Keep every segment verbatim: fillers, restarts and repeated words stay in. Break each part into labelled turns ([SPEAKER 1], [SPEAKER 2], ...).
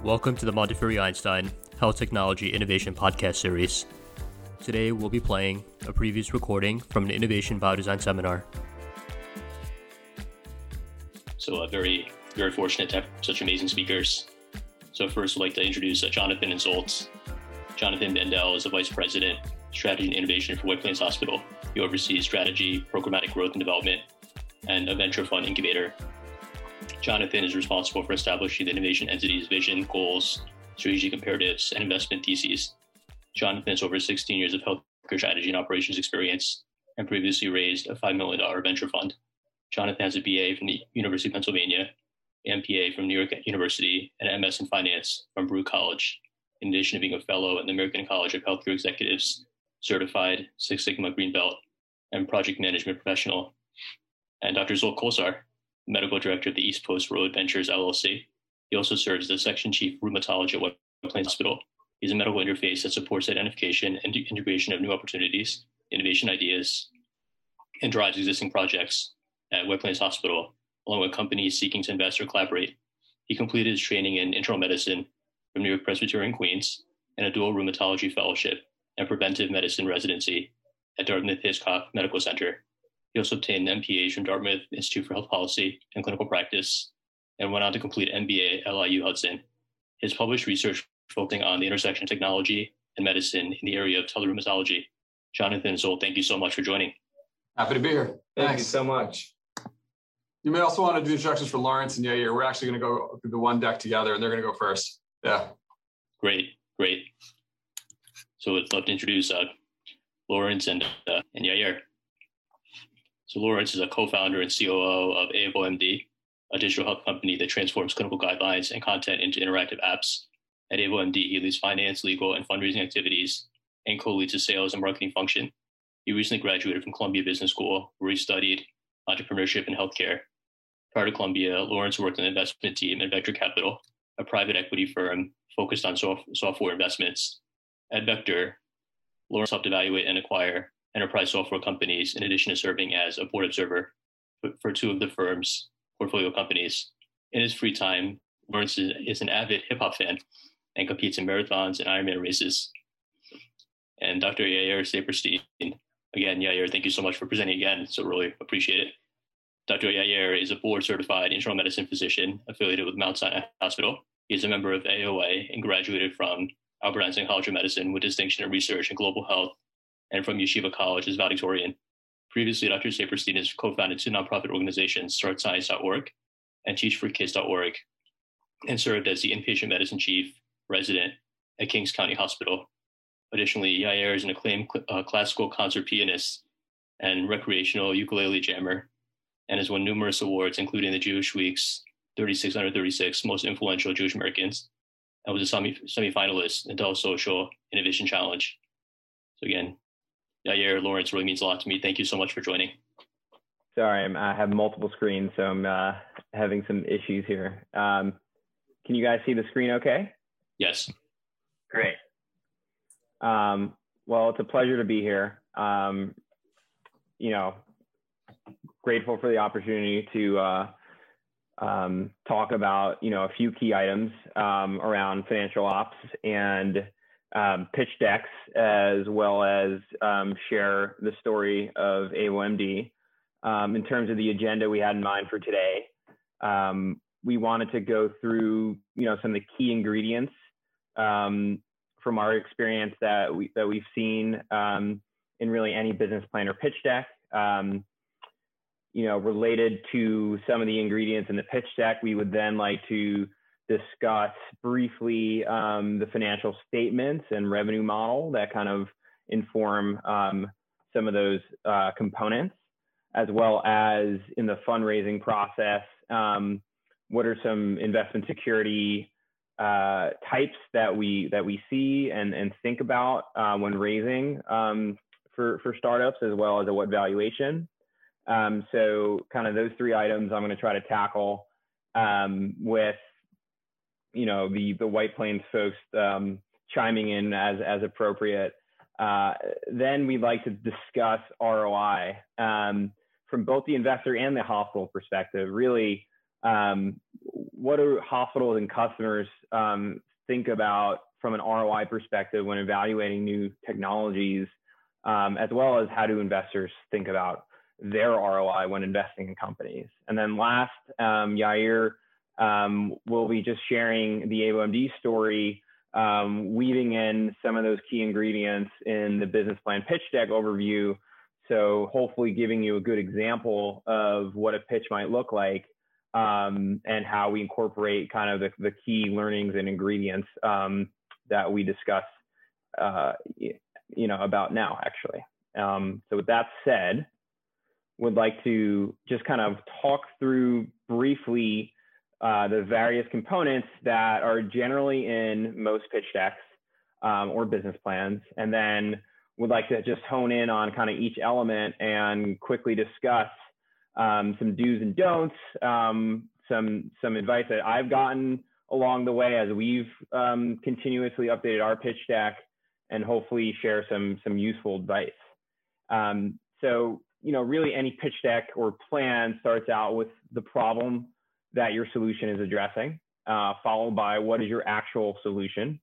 [SPEAKER 1] Welcome to the Montefiore Einstein Health Technology Innovation Podcast Series. Today we'll be playing a previous recording from an Innovation Biodesign seminar.
[SPEAKER 2] So uh, very, very fortunate to have such amazing speakers. So first I'd like to introduce uh, Jonathan and Zsolt. Jonathan Bendel is a Vice President, Strategy and Innovation for White Plains Hospital. He oversees strategy, programmatic growth and development, and a venture fund incubator. Jonathan is responsible for establishing the innovation entity's vision, goals, strategic imperatives, and investment theses. Jonathan has over sixteen years of healthcare strategy and operations experience and previously raised a five million dollars venture fund. Jonathan has a B A from the University of Pennsylvania, M P A from New York University, and M S in Finance from Baruch College, in addition to being a fellow in the American College of Healthcare Executives, certified Six Sigma Green Belt, and project management professional. And Doctor Zsolt Kolsar, Medical Director of the East Post Road Ventures, L L C. He also serves as Section Chief Rheumatologist at White Plains Hospital. He's a medical interface that supports identification and integration of new opportunities, innovation ideas, and drives existing projects at White Plains Hospital, along with companies seeking to invest or collaborate. He completed his training in internal medicine from New York Presbyterian Queens and a dual rheumatology fellowship and preventive medicine residency at Dartmouth-Hitchcock Medical Center. He also obtained an M P H from Dartmouth Institute for Health Policy and Clinical Practice and went on to complete an M B A at L I U Hudson. His published research focusing on the intersection of technology and medicine in the area of telerheumatology. Jonathan and Zsolt, thank you so much for joining.
[SPEAKER 3] Happy to be here.
[SPEAKER 4] Thank
[SPEAKER 3] Thanks
[SPEAKER 4] you so much.
[SPEAKER 3] You may also want to do introductions for Lawrence and Yair. We're actually going to go through the one deck together, and they're going to go first. Yeah.
[SPEAKER 2] Great, great. So I'd love to introduce uh, Lawrence and, uh, and Yair. So Lawrence is a co-founder and C O O of AvoMD, a digital health company that transforms clinical guidelines and content into interactive apps. At AvoMD, he leads finance, legal, and fundraising activities and co-leads the sales and marketing function. He recently graduated from Columbia Business School, where he studied entrepreneurship and healthcare. Prior to Columbia, Lawrence worked in the investment team at Vector Capital, a private equity firm focused on soft- software investments. At Vector, Lawrence helped evaluate and acquire enterprise software companies, in addition to serving as a board observer for two of the firm's portfolio companies. In his free time, Lawrence is an avid hip-hop fan and competes in marathons and Ironman races. And Doctor Yair Saperstein, again, Yair, thank you so much for presenting again, so really appreciate it. Doctor Yair is a board-certified internal medicine physician affiliated with Mount Sinai Hospital. He is a member of A O A and graduated from Albert Einstein College of Medicine with distinction in research in global health, and from Yeshiva College as valedictorian. Previously, Doctor Saperstein has co-founded two nonprofit organizations, start science dot org and teach for kids dot org, and served as the inpatient medicine chief resident at Kings County Hospital. Additionally, Yair is an acclaimed uh, classical concert pianist and recreational ukulele jammer, and has won numerous awards, including the Jewish Week's thirty-six under thirty-six Most Influential Jewish Americans, and was a semi- semi-finalist in the Social Innovation Challenge. So again, Yair, Lawrence, really means a lot to me. Thank you so much for joining.
[SPEAKER 4] Sorry, I'm, I have multiple screens, so I'm uh, having some issues here. Um, can you guys see the screen okay?
[SPEAKER 2] Yes.
[SPEAKER 4] Great. Um, well, it's a pleasure to be here. Um, you know, grateful for the opportunity to uh, um, talk about, you know, a few key items um, around financial ops and Um, pitch decks, as well as um, share the story of AvoMD. Um, in terms of the agenda we had in mind for today, um, we wanted to go through, you know, some of the key ingredients um, from our experience that we that we've seen um, in really any business plan or pitch deck. Um, you know, related to some of the ingredients in the pitch deck, we would then like to discuss briefly um, the financial statements and revenue model that kind of inform um, some of those uh, components, as well as in the fundraising process, um, what are some investment security uh, types that we that we see and, and think about uh, when raising um, for, for startups, as well as at what valuation. Um, so kind of those three items I'm going to try to tackle um, with you know, the, the White Plains folks um, chiming in as, as appropriate. Uh, then we'd like to discuss R O I um, from both the investor and the hospital perspective. Really, um, what do hospitals and customers um, think about from an R O I perspective when evaluating new technologies, um, as well as how do investors think about their R O I when investing in companies? And then last, um, Yair um, will be just sharing the AboMD story, um, weaving in some of those key ingredients in the business plan pitch deck overview. So hopefully giving you a good example of what a pitch might look like, um, and how we incorporate kind of the, the key learnings and ingredients um, that we discuss, uh, you know, about now, actually. Um, so with that said, would like to just kind of talk through briefly uh, the various components that are generally in most pitch decks um, or business plans, and then would like to just hone in on kind of each element and quickly discuss um, some do's and don'ts, um, some some advice that I've gotten along the way as we've um, continuously updated our pitch deck, and hopefully share some some useful advice. Um, so, you know, really any pitch deck or plan starts out with the problem that your solution is addressing, uh, followed by what is your actual solution.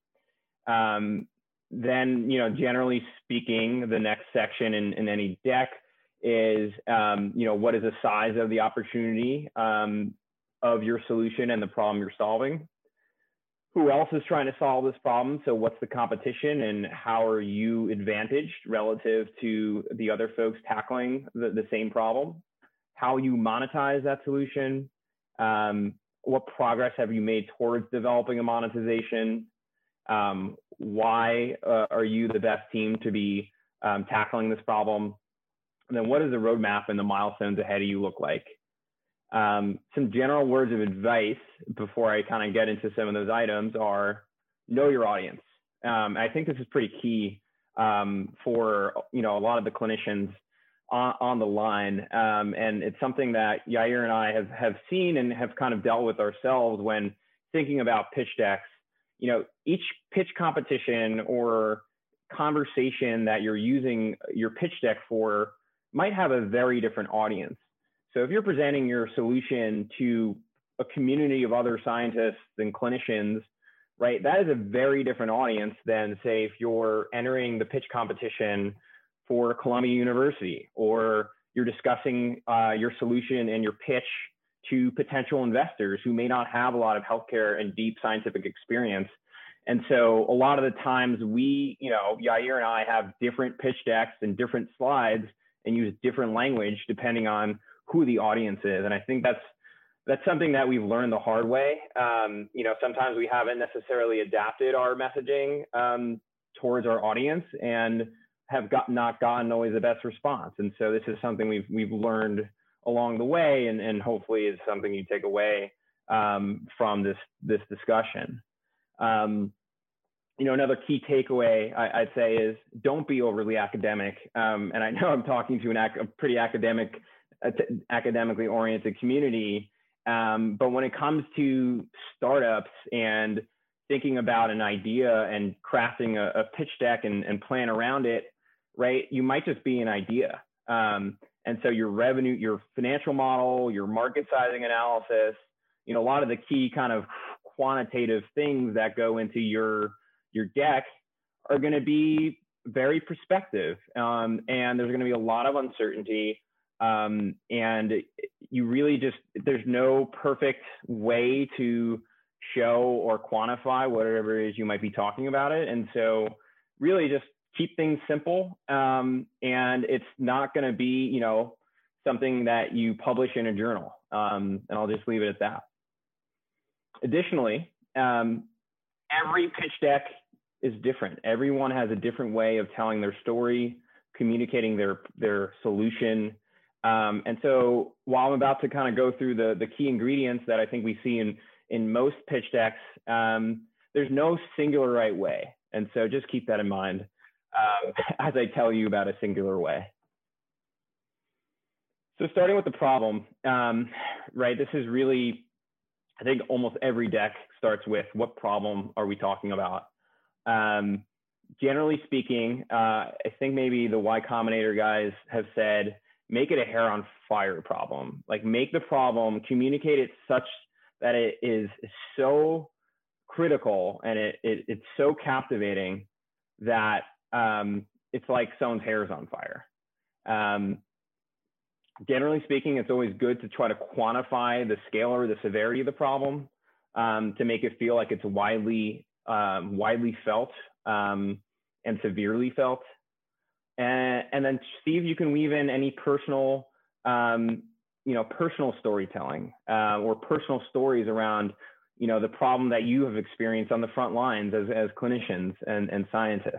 [SPEAKER 4] Um, then, you know, generally speaking, the next section in, in any deck is, um, you know, what is the size of the opportunity um, of your solution and the problem you're solving? Who else is trying to solve this problem? So what's the competition and how are you advantaged relative to the other folks tackling the, the same problem? How you monetize that solution? Um, what progress have you made towards developing a monetization? Um, why uh, are you the best team to be um, tackling this problem? And then what does the roadmap and the milestones ahead of you look like? Um, some general words of advice before I kind of get into some of those items are know your audience. Um, I think this is pretty key um, for, you know, a lot of the clinicians on, on the line. Um, and it's something that Yair and I have, have seen and have kind of dealt with ourselves when thinking about pitch decks. You know, each pitch competition or conversation that you're using your pitch deck for might have a very different audience. So if you're presenting your solution to a community of other scientists and clinicians, right, that is a very different audience than, say, if you're entering the pitch competition for Columbia University, or you're discussing uh, your solution and your pitch to potential investors who may not have a lot of healthcare and deep scientific experience. And so a lot of the times we, you know, Yair and I have different pitch decks and different slides and use different language depending on who the audience is. And I think that's that's something that we've learned the hard way. Um, you know, sometimes we haven't necessarily adapted our messaging um, towards our audience and have got, not gotten always the best response. And so this is something we've we've learned along the way, and, and hopefully is something you take away um, from this this discussion. Um, you know, another key takeaway I, I'd say is don't be overly academic. Um, and I know I'm talking to an ac a pretty academic, uh, academically oriented community, um, but when it comes to startups and thinking about an idea and crafting a, a pitch deck and, and plan around it, right, you might just be an idea. Um, and so your revenue, your financial model, your market sizing analysis, you know, a lot of the key kind of quantitative things that go into your your deck are going to be very prospective, um, and there's going to be a lot of uncertainty, um, and you really just, there's no perfect way to show or quantify whatever it is you might be talking about it. And so really just keep things simple, um, and it's not going to be, you know, something that you publish in a journal, um, and I'll just leave it at that. Additionally, um, every pitch deck is different. Everyone has a different way of telling their story, communicating their, their solution. Um, and so while I'm about to kind of go through the, the key ingredients that I think we see in, in most pitch decks, um, there's no singular right way. And so just keep that in mind um, as I tell you about a singular way. So starting with the problem, um, right, this is really, I think almost every deck starts with what problem are we talking about? Um, generally speaking, uh, I think maybe the Y Combinator guys have said, make it a hair on fire problem. Like make the problem, communicate it such that it is so critical and it, it it's so captivating that um, it's like someone's hair is on fire. Um, generally speaking, it's always good to try to quantify the scale or the severity of the problem um, to make it feel like it's widely um, widely felt um, and severely felt. And, and then see if you can weave in any personal, um, you know, personal storytelling uh, or personal stories around, you know, the problem that you have experienced on the front lines as, as clinicians and, and scientists.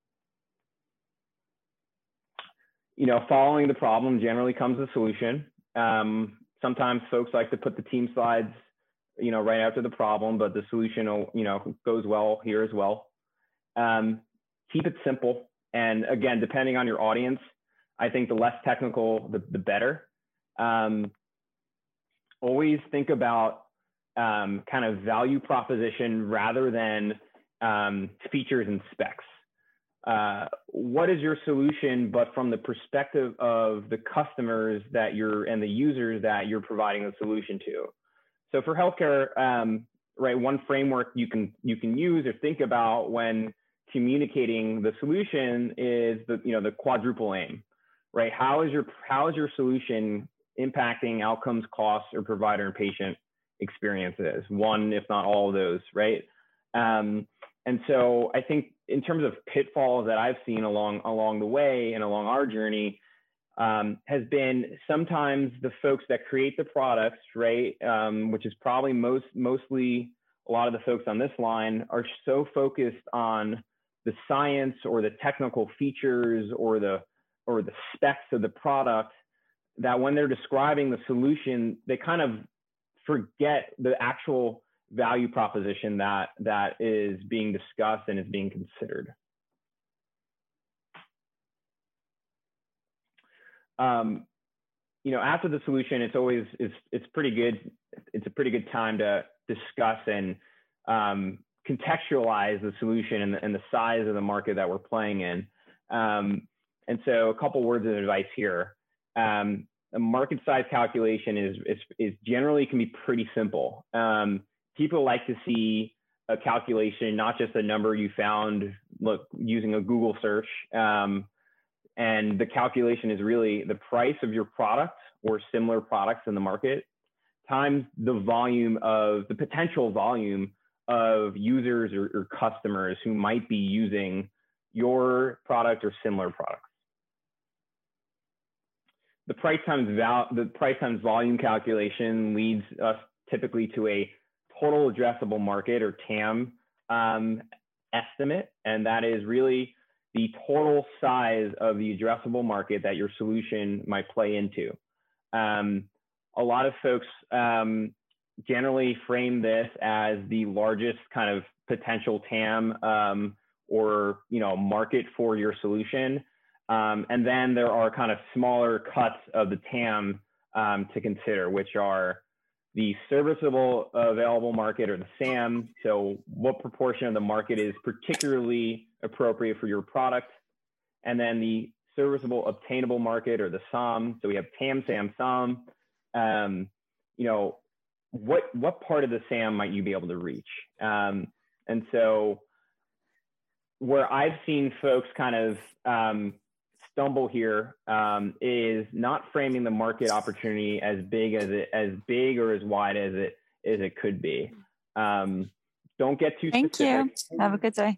[SPEAKER 4] You know, following the problem generally comes a solution. Um, sometimes folks like to put the team slides, you know, right after the problem, but the solution, you know, goes well here as well. Um, keep it simple. And again, depending on your audience, I think the less technical, the, the better. Um, always think about um, kind of value proposition rather than um, features and specs. Uh, what is your solution, but from the perspective of the customers that you're and the users that you're providing the solution to? So for healthcare, um, right, one framework you can you can use or think about when communicating the solution is the you know the quadruple aim, right? How is your how is your solution impacting outcomes, costs, or provider and patient experiences? One, if not all of those, right? Um, and so I think in terms of pitfalls that I've seen along along the way and along our journey, um, has been sometimes the folks that create the products, right, um, which is probably most mostly a lot of the folks on this line, are so focused on the science or the technical features or the or the specs of the product that when they're describing the solution, they kind of forget the actual value proposition that that is being discussed and is being considered. Um, you know, after the solution, it's always it's it's pretty good. It's a pretty good time to discuss and um, contextualize the solution and the, and the size of the market that we're playing in. Um, and so, a couple words of advice here. Um, a market size calculation is, is is generally can be pretty simple. Um, people like to see a calculation, not just a number you found look using a Google search. Um, and the calculation is really the price of your product or similar products in the market times the volume of the potential volume of users or, or customers who might be using your product or similar products. The price times val the price times volume calculation leads us typically to a total addressable market or T A M um, estimate, and that is really the total size of the addressable market that your solution might play into. Um, a lot of folks um, generally frame this as the largest kind of potential T A M um, or you know market for your solution. Um, and then there are kind of smaller cuts of the T A M um, to consider, which are the serviceable available market or the S A M. So what proportion of the market is particularly appropriate for your product? And then the serviceable obtainable market or the S O M. So we have T A M, S A M, S O M. Um, you know, what, what part of the S A M might you be able to reach? Um, and so where I've seen folks kind of um, stumble here um, is not framing the market opportunity as big as it as big or as wide as it as it could be. Um, don't get too
[SPEAKER 5] Thank
[SPEAKER 4] specific.
[SPEAKER 5] you. Have a good day.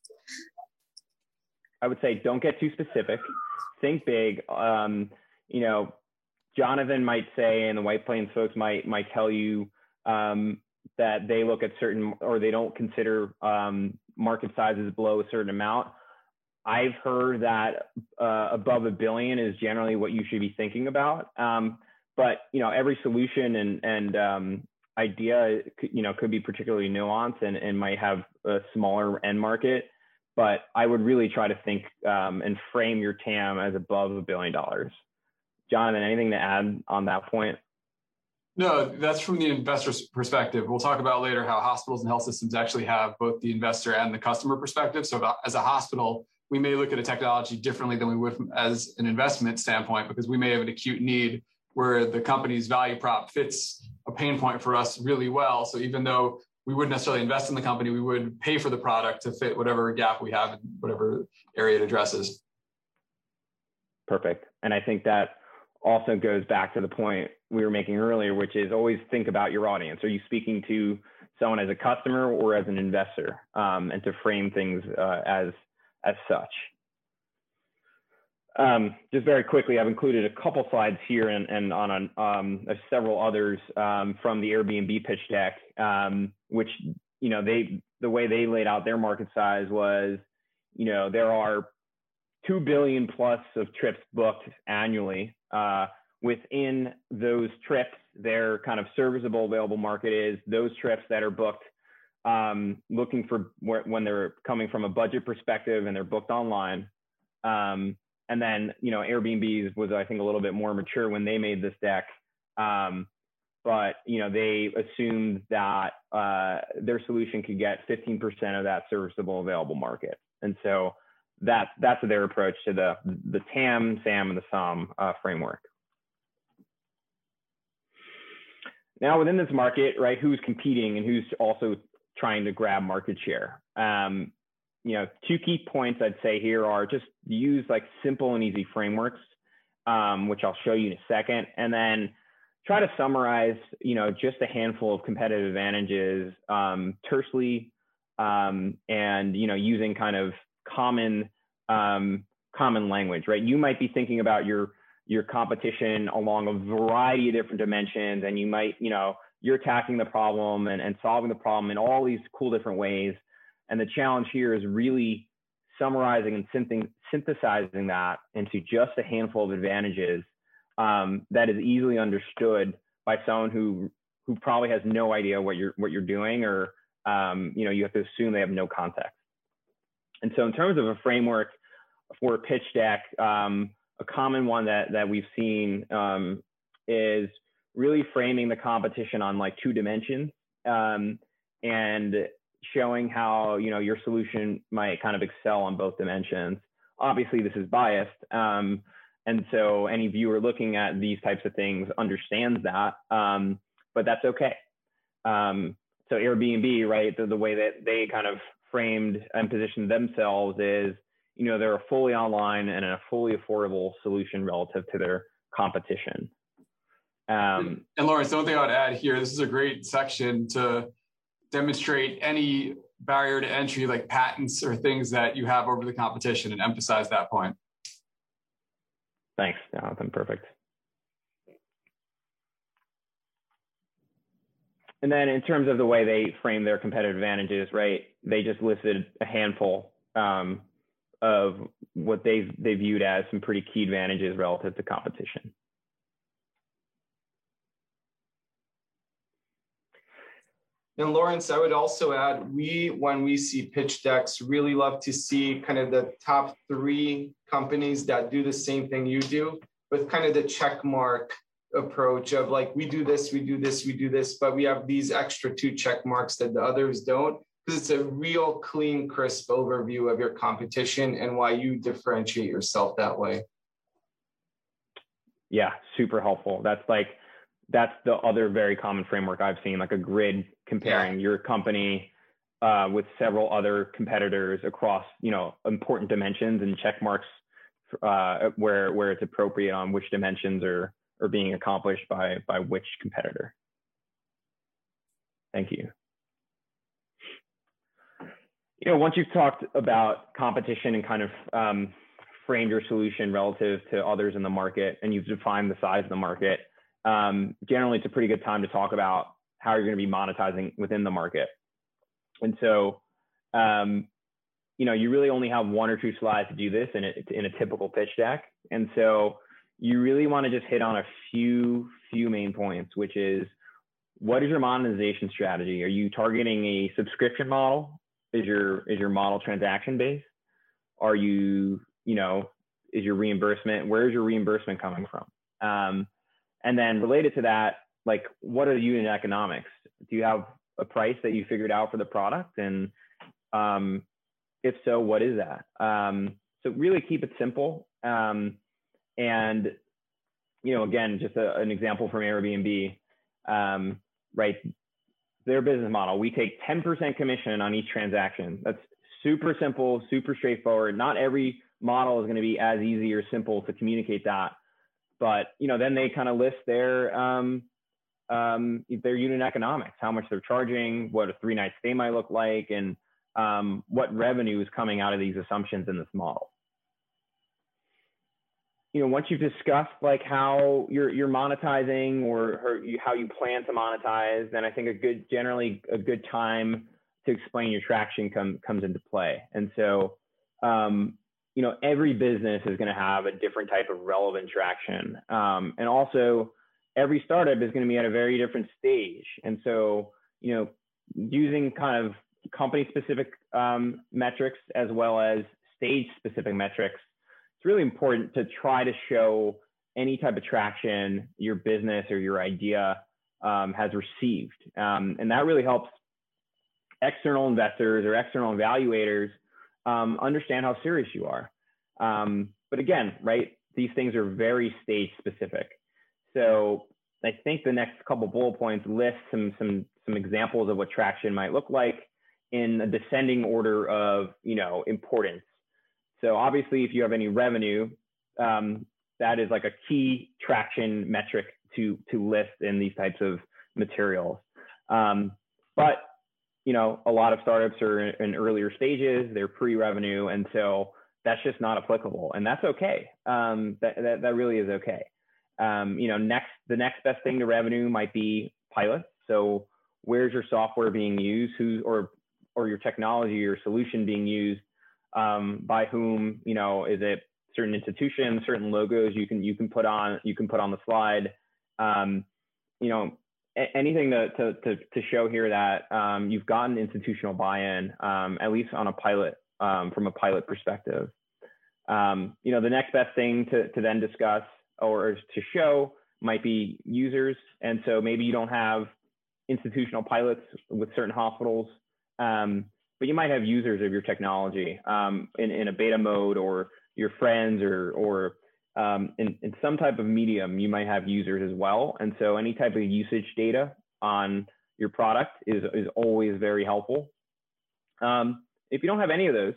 [SPEAKER 4] I would say don't get too specific. Think big. Um, you know, Jonathan might say, and the White Plains folks might might tell you um, that they look at certain or they don't consider um, market sizes below a certain amount. I've heard that uh, above a billion is generally what you should be thinking about. Um, but you know, every solution and and um, idea, you know, could be particularly nuanced and, and might have a smaller end market. But I would really try to think um, and frame your T A M as above a billion dollars. Jonathan, anything to add on that point?
[SPEAKER 3] No, that's from the investor's perspective. We'll talk about later how hospitals and health systems actually have both the investor and the customer perspective. So as a hospital, we may look at a technology differently than we would as an investment standpoint, because we may have an acute need where the company's value prop fits a pain point for us really well. So even though we wouldn't necessarily invest in the company, we would pay for the product to fit whatever gap we have in whatever area it addresses.
[SPEAKER 4] Perfect. And I think that also goes back to the point we were making earlier, which is always think about your audience. Are you speaking to someone as a customer or as an investor? Um, and to frame things uh, as, as such. Um, just very quickly, I've included a couple slides here and, and on a, um, several others um, from the Airbnb pitch deck, um, which, you know, they, the way they laid out their market size was, you know, there are two billion plus of trips booked annually. Uh, within those trips, their kind of serviceable available market is those trips that are booked um, looking for when they're coming from a budget perspective and they're booked online. Um, And then, you know, Airbnb's was, I think, a little bit more mature when they made this deck. Um, but, you know, they assumed that uh, their solution could get fifteen percent of that serviceable available market. And so that, that's their approach to the, the T A M, S A M, and the S O M uh, framework. Now, within this market, right, who's competing and who's also trying to grab market share? Um, You know, two key points I'd say here are just use like simple and easy frameworks, um, which I'll show you in a second, and then try to summarize, you know, just a handful of competitive advantages um, tersely, um, and, you know, using kind of common, um, common language, right? You might be thinking about your, your competition along a variety of different dimensions, and you might, you know, you're attacking the problem and, and solving the problem in all these cool different ways. And the challenge here is really summarizing and synthesizing that into just a handful of advantages um, that is easily understood by someone who who probably has no idea what you're what you're doing, or um, you know, you have to assume they have no context. And so, in terms of a framework for a pitch deck, um, a common one that that we've seen um, is really framing the competition on like two dimensions um, and showing how, you know, your solution might kind of excel on both dimensions. Obviously, this is biased. Um, and so any viewer looking at these types of things understands that, um, but that's okay. Um, so Airbnb, right, the, the way that they kind of framed and positioned themselves is, you know, they're a fully online and a fully affordable solution relative to their competition. Um,
[SPEAKER 3] and Lawrence, the only thing I would add here, this is a great section to demonstrate any barrier to entry, like patents or things that you have over the competition, and emphasize that point.
[SPEAKER 4] Thanks, Jonathan. Perfect. And then in terms of the way they frame their competitive advantages, right, they just listed a handful um, of what they they viewed as some pretty key advantages relative to competition.
[SPEAKER 5] And Lawrence, I would also add, we, when we see pitch decks, really love to see kind of the top three companies that do the same thing you do, with kind of the check mark approach of like, we do this, we do this, we do this, but we have these extra two check marks that the others don't, because it's a real clean, crisp overview of your competition and why you differentiate yourself that way.
[SPEAKER 4] Yeah, super helpful. That's like, that's the other very common framework I've seen, like a grid comparing yeah. your company uh, with several other competitors across, you know, important dimensions, and check marks uh, where where it's appropriate on which dimensions are are being accomplished by by which competitor. Thank you. You know, once you've talked about competition and kind of um, framed your solution relative to others in the market, and you've defined the size of the market, Um, generally, it's a pretty good time to talk about how you're going to be monetizing within the market. And so, um, you know, you really only have one or two slides to do this in a, in a typical pitch deck. And so you really want to just hit on a few, few main points, which is, what is your monetization strategy? Are you targeting a subscription model? Is your, is your model transaction based? Are you, you know, is your reimbursement, where is your reimbursement coming from? Um, And then related to that, like, what are the unit economics? Do you have a price that you figured out for the product? And um, if so, what is that? Um, so really keep it simple. Um, and, you know, again, just a, an example from Airbnb. um, right? Their business model, we take ten percent commission on each transaction. That's super simple, super straightforward. Not every model is going to be as easy or simple to communicate that. But, you know, then they kind of list their, um, um, their unit economics, how much they're charging, what a three night stay might look like, and um, what revenue is coming out of these assumptions in this model. You know, once you've discussed like how you're, you're monetizing or, or you, how you plan to monetize, then I think a good, generally a good time to explain your traction come, comes into play. And so, um, you know, every business is going to have a different type of relevant traction. Um, and also every startup is going to be at a very different stage. And so, you know, using kind of company specific um, metrics as well as stage specific metrics, it's really important to try to show any type of traction your business or your idea um, has received. Um, and that really helps external investors or external evaluators um, understand how serious you are. Um, but again, right, these things are very stage specific. So I think the next couple bullet points list some, some, some examples of what traction might look like in a descending order of, you know, importance. So obviously, if you have any revenue, um, that is like a key traction metric to, to list in these types of materials. Um, but, you know, a lot of startups are in earlier stages, they're pre-revenue, and so that's just not applicable, and that's okay. Um, that, that, that really is okay. Um, you know, next, the next best thing to revenue might be pilots. So where's your software being used, who's, or, or your technology or solution being used, um, by whom, you know, is it certain institutions, certain logos you can, you can put on, you can put on the slide, um, you know, a- anything to, to, to, to show here that, um, you've gotten institutional buy-in, um, at least on a pilot, um, from a pilot perspective. Um, you know, the next best thing to, to then discuss or to show might be users. And so maybe you don't have institutional pilots with certain hospitals, um, but you might have users of your technology um, in, in a beta mode, or your friends, or, or um, in, in some type of medium, you might have users as well. And so any type of usage data on your product is, is always very helpful. Um, if you don't have any of those,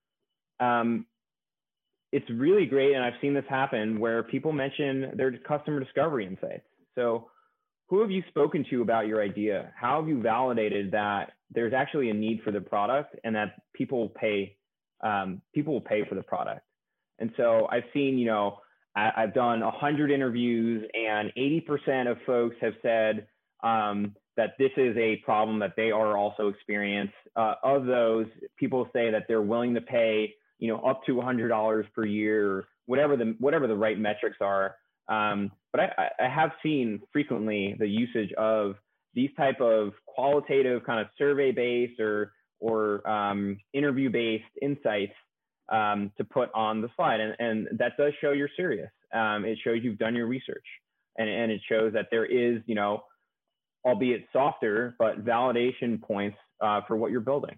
[SPEAKER 4] um, it's really great, and I've seen this happen, where people mention their customer discovery insights. So who have you spoken to about your idea? How have you validated that there's actually a need for the product and that people will pay, um, people will pay for the product? And so I've seen, you know, I, I've done a hundred interviews, and eighty percent of folks have said um, that this is a problem that they are also experiencing. Uh, of those, people say that they're willing to pay, you know, up to one hundred dollars per year, or whatever the, whatever the right metrics are. Um, but I, I have seen frequently the usage of these type of qualitative kind of survey-based or, or um, interview-based insights um, to put on the slide. And, and that does show you're serious. Um, it shows you've done your research, and, and it shows that there is, you know, albeit softer, but validation points uh, for what you're building.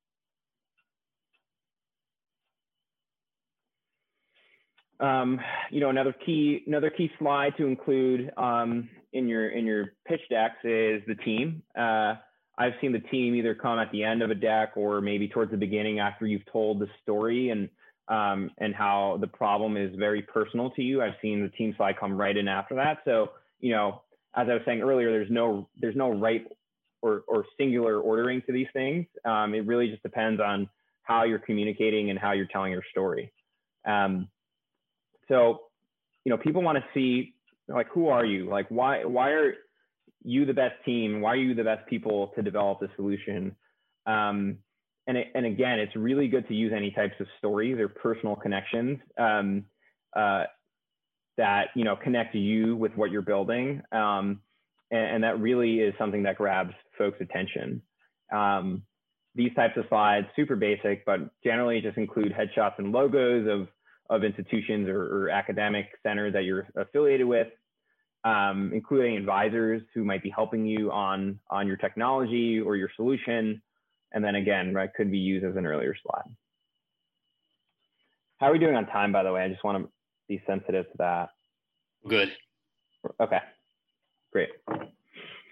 [SPEAKER 4] Um, you know, another key, another key slide to include um, in your in your pitch decks is the team. Uh, I've seen the team either come at the end of a deck, or maybe towards the beginning after you've told the story and um, and how the problem is very personal to you. I've seen the team slide come right in after that. So, you know, as I was saying earlier, there's no there's no right or or singular ordering to these things. Um, it really just depends on how you're communicating and how you're telling your story. Um, So, you know, people want to see, like, who are you? Like, why, why are you the best team? Why are you the best people to develop the solution? Um, and, it, and again, it's really good to use any types of stories or personal connections um, uh, that, you know, connect you with what you're building. Um, and, and that really is something that grabs folks' attention. Um, these types of slides, super basic, but generally just include headshots and logos of of institutions or, or academic centers that you're affiliated with, um, including advisors who might be helping you on, on your technology or your solution. And then again, right, could be used as an earlier slide. How are we doing on time, by the way? I just want to be sensitive to that.
[SPEAKER 2] Good.
[SPEAKER 4] Okay, great.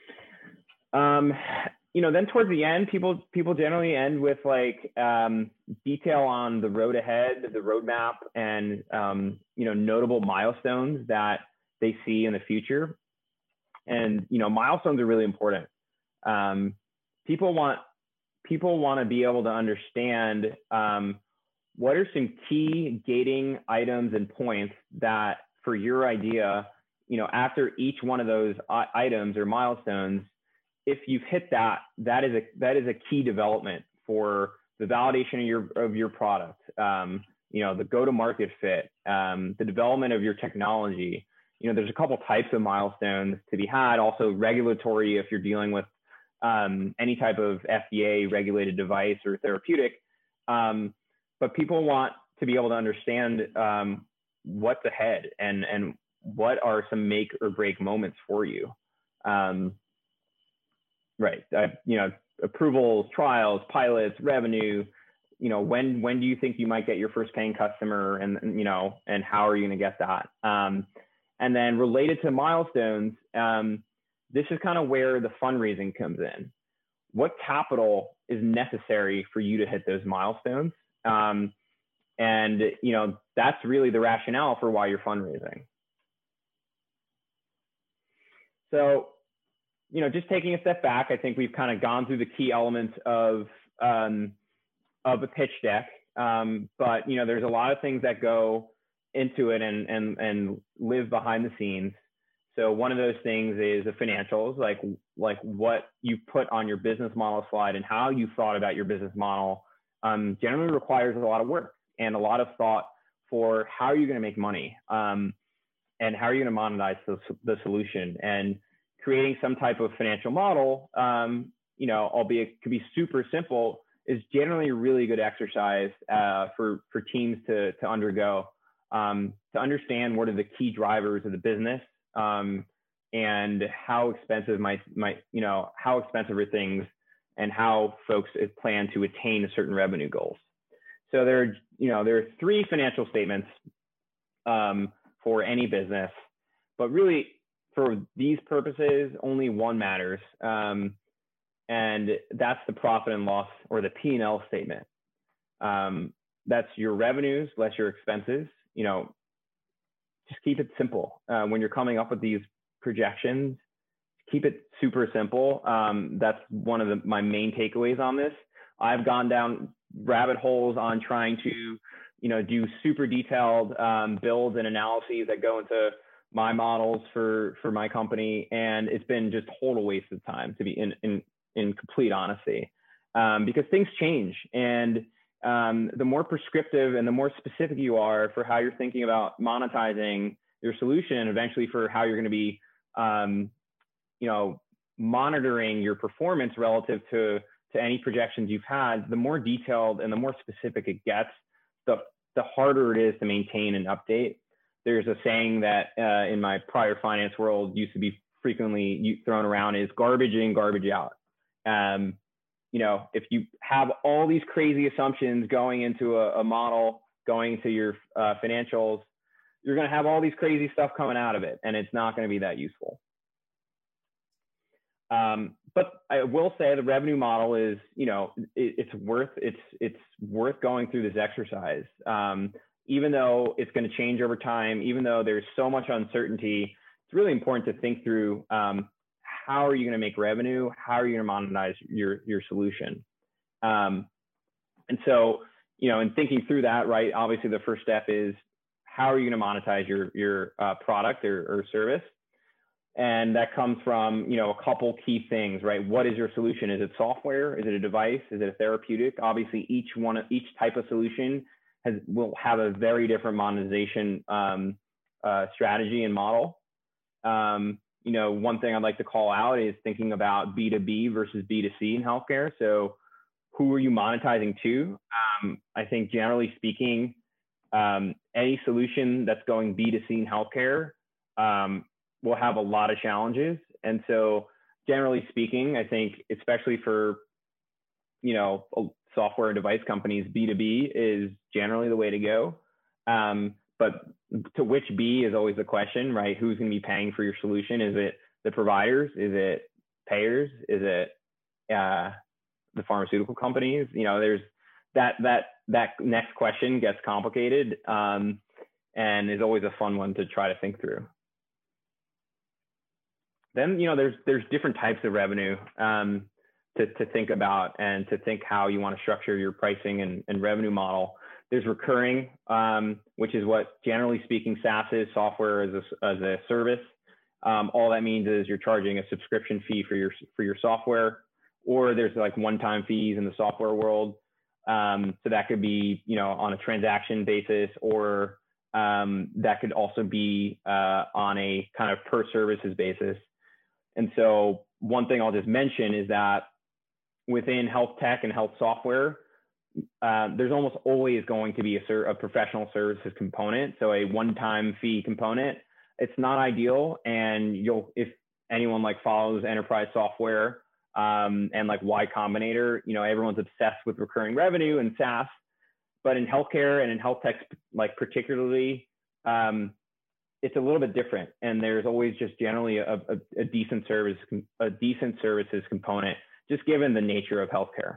[SPEAKER 4] Um, you know, then towards the end, people people generally end with like um, detail on the road ahead, the roadmap, and um, you know, notable milestones that they see in the future. And you know, milestones are really important. Um, people want people want to be able to understand um, what are some key gating items and points that for your idea, you know, after each one of those items or milestones, if you've hit that, that is a that is a key development for the validation of your of your product. Um, you know, the go-to-market fit, um, the development of your technology. You know, there's a couple types of milestones to be had. Also, regulatory if you're dealing with um, any type of F D A regulated device or therapeutic. Um, but people want to be able to understand um, what's ahead and and what are some make or break moments for you. Um, Right. Uh, you know, approvals, trials, pilots, revenue, you know, when, when do you think you might get your first paying customer and, and you know, and how are you going to get that? Um, and then related to milestones, um, this is kind of where the fundraising comes in. What capital is necessary for you to hit those milestones? Um, and, you know, that's really the rationale for why you're fundraising. So, you know, just taking a step back, I think we've kind of gone through the key elements of um, of a pitch deck. Um, but you know, there's a lot of things that go into it and and and live behind the scenes. So one of those things is the financials, like like what you put on your business model slide and how you thought about your business model. Um, generally requires a lot of work and a lot of thought for how are you going to make money um, and how are you going to monetize the, the solution. And creating some type of financial model, um, you know, albeit could be super simple, is generally a really good exercise uh, for for teams to to undergo um, to understand what are the key drivers of the business um, and how expensive might might you know how expensive are things and how folks plan to attain certain revenue goals. So there are you know there are three financial statements um, for any business, but really, for these purposes, only one matters, um, and that's the profit and loss or the P and L statement. Um, that's your revenues less your expenses. You know, just keep it simple. Uh, when you're coming up with these projections, keep it super simple. Um, that's one of the, my main takeaways on this. I've gone down rabbit holes on trying to, you know, do super detailed um, builds and analyses that go into my models for, for my company. And it's been just total waste of time, to be in, in, in complete honesty, um, because things change. And um, the more prescriptive and the more specific you are for how you're thinking about monetizing your solution, and eventually for how you're going to be, um, you know, monitoring your performance relative to, to any projections you've had, the more detailed and the more specific it gets, the, the harder it is to maintain and update. There's a saying that uh, in my prior finance world used to be frequently thrown around is garbage in, garbage out. Um, you know, if you have all these crazy assumptions going into a, a model, going to your uh, financials, you're going to have all these crazy stuff coming out of it, and it's not going to be that useful. Um, but I will say the revenue model is, you know, it, it's worth it's it's worth going through this exercise. Um, even though it's going to change over time, even though there's so much uncertainty, it's really important to think through um, how are you going to make revenue? How are you going to monetize your, your solution? Um, and so, you know, in thinking through that, right, obviously the first step is how are you going to monetize your, your uh, product or, or service? And that comes from, you know, a couple key things, right? What is your solution? Is it software? Is it a device? Is it a therapeutic? Obviously, each one of each type of solution has will have a very different monetization um, uh, strategy and model. Um, you know, one thing I'd like to call out is thinking about B two B versus B two C in healthcare. So, who are you monetizing to? Um, I think generally speaking, um, any solution that's going B two C in healthcare um, will have a lot of challenges. And so generally speaking, I think, especially for, you know, software and device companies, B two B is generally the way to go. Um, but to which B is always the question, right? Who's going to be paying for your solution? Is it the providers? Is it payers? Is it uh, the pharmaceutical companies? You know, there's that that that next question gets complicated, um, and is always a fun one to try to think through. Then, you know, there's there's different types of revenue um, to to think about and to think how you want to structure your pricing and, and revenue model. There's recurring, um, which is what, generally speaking, SaaS is, software as a, as a service. Um, all that means is you're charging a subscription fee for your for your software, or there's like one-time fees in the software world. Um, so that could be, you know, on a transaction basis, or um, that could also be uh, on a kind of per services basis. And so one thing I'll just mention is that within health tech and health software, uh, there's almost always going to be a, ser- a professional services component. So a one-time fee component. It's not ideal. And you'll, if anyone like follows enterprise software um, and like Y Combinator, you know, everyone's obsessed with recurring revenue and SaaS, but in healthcare and in health tech, like particularly, um, it's a little bit different. And there's always just generally a, a, a decent service, a decent services component, just given the nature of healthcare.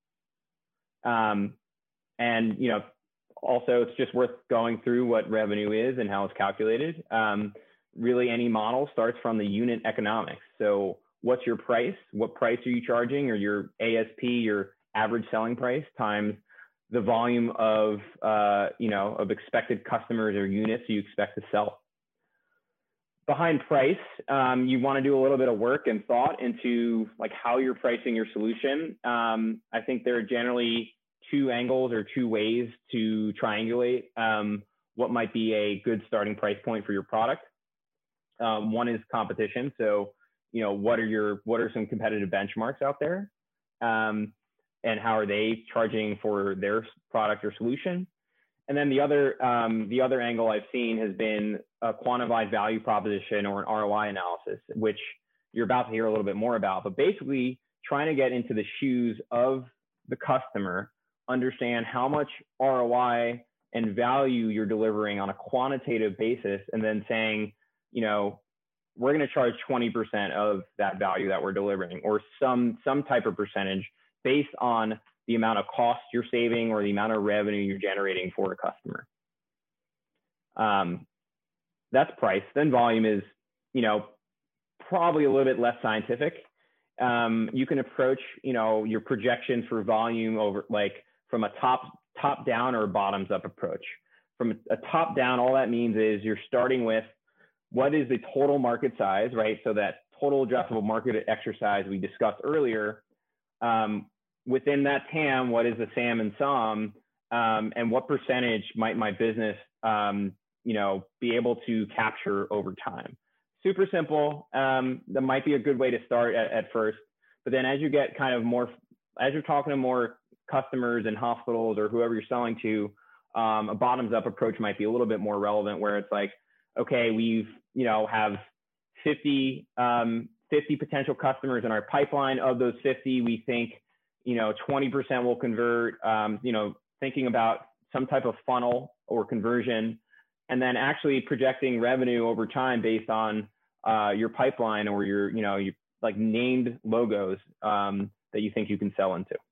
[SPEAKER 4] Um, and, you know, also it's just worth going through what revenue is and how it's calculated. Um, really any model starts from the unit economics. So what's your price? What price are you charging, or your A S P, your average selling price, times the volume of, uh, you know, of expected customers or units you expect to sell. Behind price, um, you want to do a little bit of work and thought into like how you're pricing your solution. Um, I think there are generally two angles or two ways to triangulate um, what might be a good starting price point for your product. Um, one is competition. So, you know, what are your what are some competitive benchmarks out there, um, and how are they charging for their product or solution? And then the other um, the other angle I've seen has been a quantified value proposition or an R O I analysis, which you're about to hear a little bit more about. But basically, trying to get into the shoes of the customer, understand how much R O I and value you're delivering on a quantitative basis, and then saying, you know, we're going to charge twenty percent of that value that we're delivering, or some some type of percentage based on the amount of cost you're saving or the amount of revenue you're generating for a customer. Um, that's price. Then volume is, you know, probably a little bit less scientific. Um, you can approach, you know, your projections for volume over like from a top top down or bottoms up approach. From a top down, all that means is you're starting with what is the total market size, right? So that total addressable market exercise we discussed earlier. Um, within that T A M, what is the S A M and S O M, um, and what percentage might my business, um, you know, be able to capture over time? Super simple. Um, that might be a good way to start at, at first, but then as you get kind of more, as you're talking to more customers and hospitals or whoever you're selling to, um, a bottoms up approach might be a little bit more relevant, where it's like, okay, we've, you know, have fifty, um, fifty potential customers in our pipeline. Of those fifty, we think, you know, twenty percent will convert, um, you know, thinking about some type of funnel or conversion, and then actually projecting revenue over time based on uh, your pipeline or your, you know, you like named logos um, that you think you can sell into.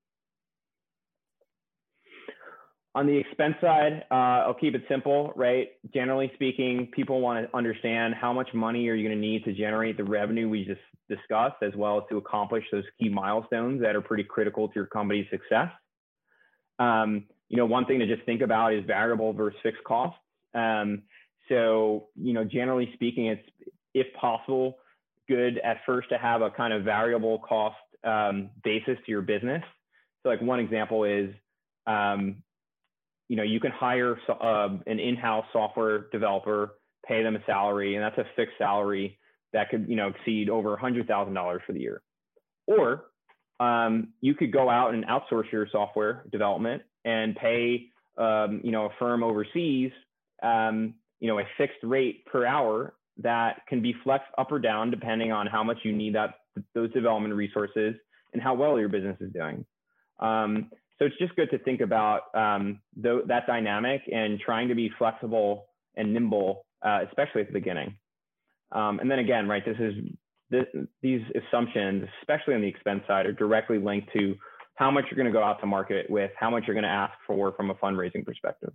[SPEAKER 4] On the expense side, uh, I'll keep it simple, right? Generally speaking, people want to understand how much money are you going to need to generate the revenue we just discussed, as well as to accomplish those key milestones that are pretty critical to your company's success. Um, you know, one thing to just think about is variable versus fixed costs. Um, so, you know, generally speaking, it's, if possible, good at first to have a kind of variable cost um, basis to your business. So like one example is, um, you know, you can hire uh, an in-house software developer, pay them a salary, and that's a fixed salary that could, you know, exceed over one hundred thousand dollars for the year. Or um, you could go out and outsource your software development and pay, um, you know, a firm overseas, um, you know, a fixed rate per hour that can be flexed up or down depending on how much you need that those development resources and how well your business is doing. Um, So it's just good to think about um, th- that dynamic and trying to be flexible and nimble, uh, especially at the beginning. Um, and then again, right, this is this, these assumptions, especially on the expense side, are directly linked to how much you're going to go out to market with, how much you're going to ask for from a fundraising perspective.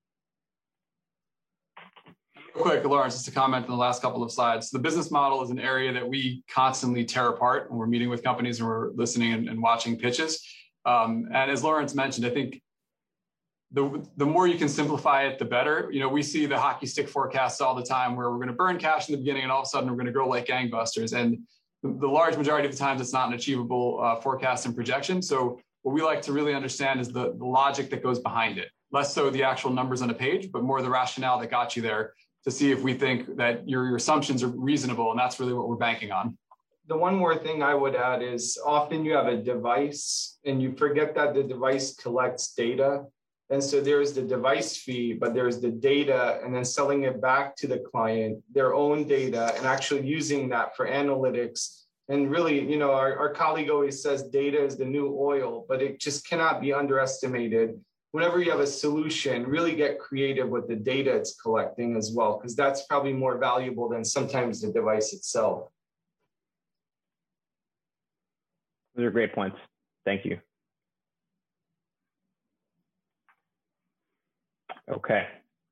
[SPEAKER 3] Real quick, Lawrence, just to comment on the last couple of slides. The business model is an area that we constantly tear apart when we're meeting with companies and we're listening and, and watching pitches. Um, and as Lawrence mentioned, I think the, the more you can simplify it, the better. You know, we see the hockey stick forecasts all the time where we're going to burn cash in the beginning and all of a sudden we're going to grow like gangbusters. And the, the large majority of the times it's not an achievable uh, forecast and projection. So what we like to really understand is the, the logic that goes behind it. Less so the actual numbers on a page, but more the rationale that got you there to see if we think that your, your assumptions are reasonable. And that's really what we're banking on.
[SPEAKER 5] The one more thing I would add is often you have a device and you forget that the device collects data. And so there's the device fee, but there's the data, and then selling it back to the client, their own data, and actually using that for analytics. And really, you know, our, our colleague always says data is the new oil, but it just cannot be underestimated. Whenever you have a solution, really get creative with the data it's collecting as well, because that's probably more valuable than sometimes the device itself.
[SPEAKER 4] Those are great points. Thank you. Okay.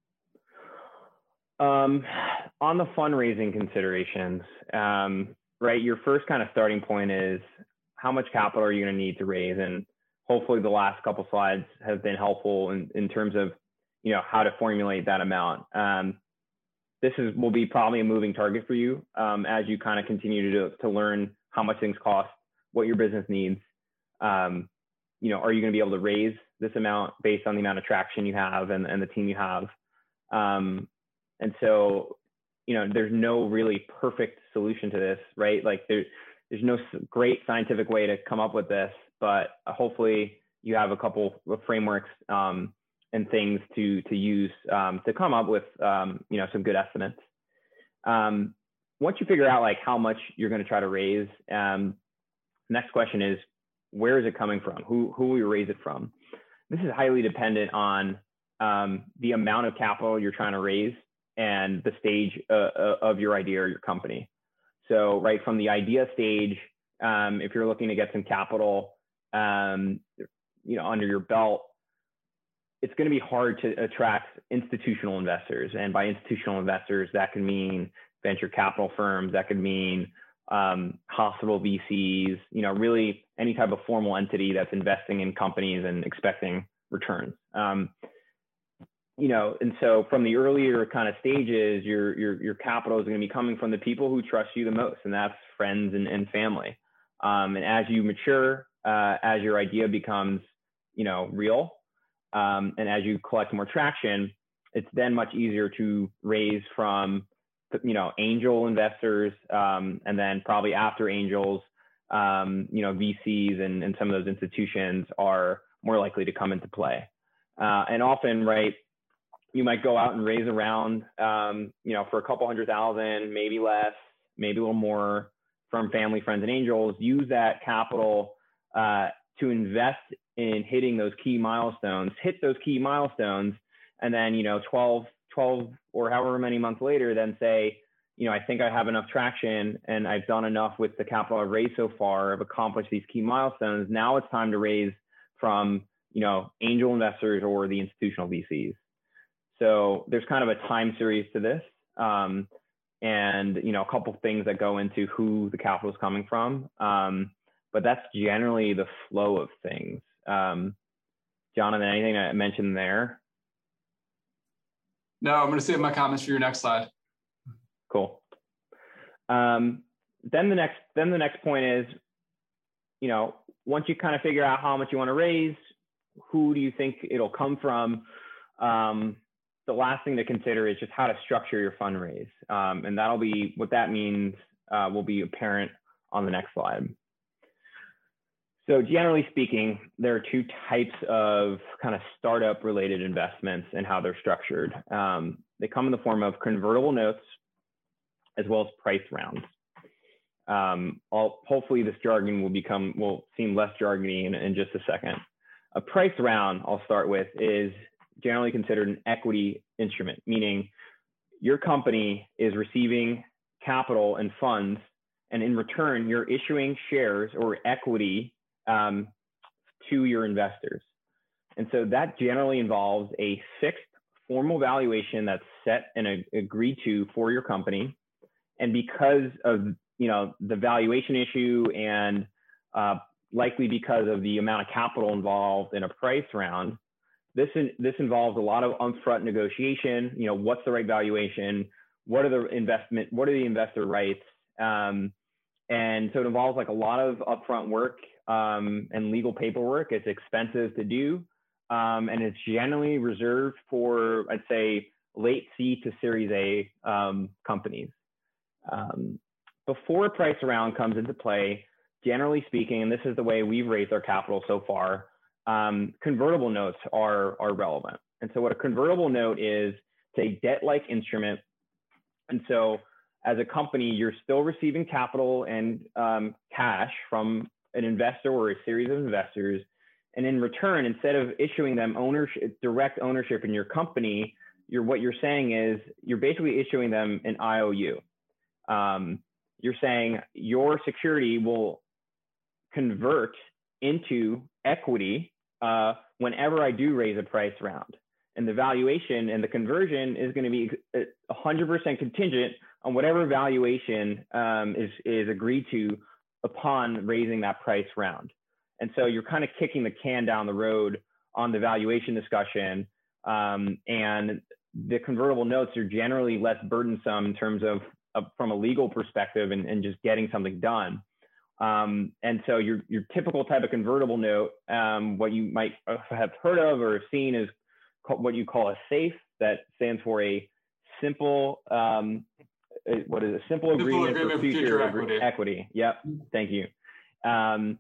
[SPEAKER 4] Um, on the fundraising considerations, um, right, your first kind of starting point is how much capital are you going to need to raise? And hopefully the last couple slides have been helpful in, in terms of, you know, how to formulate that amount. Um, this is will be probably a moving target for you um, as you kind of continue to, to learn how much things cost, what your business needs. Um, you know, are you going to be able to raise this amount based on the amount of traction you have and, and the team you have? Um, and so, you know, there's no really perfect solution to this, right? Like there, there's no great scientific way to come up with this, but hopefully you have a couple of frameworks um, and things to, to use um, to come up with, um, you know, some good estimates. Um, once you figure out like how much you're going to try to raise, um, next question is, where is it coming from? Who, who will you raise it from? This is highly dependent on um, the amount of capital you're trying to raise and the stage uh, of your idea or your company. So right from the idea stage, um, if you're looking to get some capital, um, you know, under your belt, it's going to be hard to attract institutional investors. And by institutional investors, that can mean venture capital firms, that could mean um, hospital V Cs, you know, really any type of formal entity that's investing in companies and expecting returns. Um, you know, and so from the earlier kind of stages, your, your, your capital is going to be coming from the people who trust you the most, and that's friends and, and family. Um, and as you mature, uh, as your idea becomes, you know, real, um, and as you collect more traction, it's then much easier to raise from, you know, angel investors, um, and then probably after angels, um, you know, V Cs and, and some of those institutions are more likely to come into play. Uh, and often, right, you might go out and raise around, um, you know, for a couple hundred thousand, maybe less, maybe a little more from family, friends, and angels. Use that capital uh, to invest in hitting those key milestones, hit those key milestones, and then, you know, twelve, twelve or however many months later, then say, you know, I think I have enough traction and I've done enough with the capital I've raised so far. I've accomplished these key milestones. Now it's time to raise from, you know, angel investors or the institutional V Cs. So there's kind of a time series to this. Um, and, you know, a couple of things that go into who the capital is coming from. Um, but that's generally the flow of things. Um, Jonathan, anything I mentioned there?
[SPEAKER 3] No, I'm going to save my comments for your next slide.
[SPEAKER 4] Cool. Um, then the next, then the next point is, you know, once you kind of figure out how much you want to raise, who do you think it'll come from? Um, the last thing to consider is just how to structure your fundraise. Um, and that'll be, what that means uh, will be apparent on the next slide. So generally speaking, there are two types of kind of startup related investments and how they're structured. Um, they come in the form of convertible notes as well as price rounds. Um, I'll, hopefully this jargon will become, will seem less jargony in, in just a second. A price round, I'll start with, is generally considered an equity instrument, meaning your company is receiving capital and funds and in return, you're issuing shares or equity um, to your investors. And so that generally involves a fixed formal valuation that's set and a, agreed to for your company. And because of, you know, the valuation issue and uh, likely because of the amount of capital involved in a price round, this, in, this involves a lot of upfront negotiation. You know, what's the right valuation? What are the investment, what are the investor rights? Um, and so it involves like a lot of upfront work um, and legal paperwork. It's expensive to do. Um, and it's generally reserved for, I'd say, late C to Series A um, companies. Um, before a price round comes into play, generally speaking, and this is the way we've raised our capital so far, um, convertible notes are, are relevant. And so what a convertible note is, it's a debt-like instrument. And so as a company, you're still receiving capital and um, cash from an investor or a series of investors. And in return, instead of issuing them ownership, direct ownership in your company, you're, what you're saying is you're basically issuing them an I O U. Um, you're saying your security will convert into equity uh, whenever I do raise a price round. And the valuation and the conversion is going to be one hundred percent contingent on whatever valuation um, is, is agreed to upon raising that price round. And so you're kind of kicking the can down the road on the valuation discussion. Um, and the convertible notes are generally less burdensome in terms of, of from a legal perspective and, and just getting something done. Um, and so your, your typical type of convertible note, um, what you might have heard of or seen is what you call a SAFE. That stands for a simple, um, what is a simple, simple agreement, agreement for future, future equity. equity. Yep. Thank you. Um,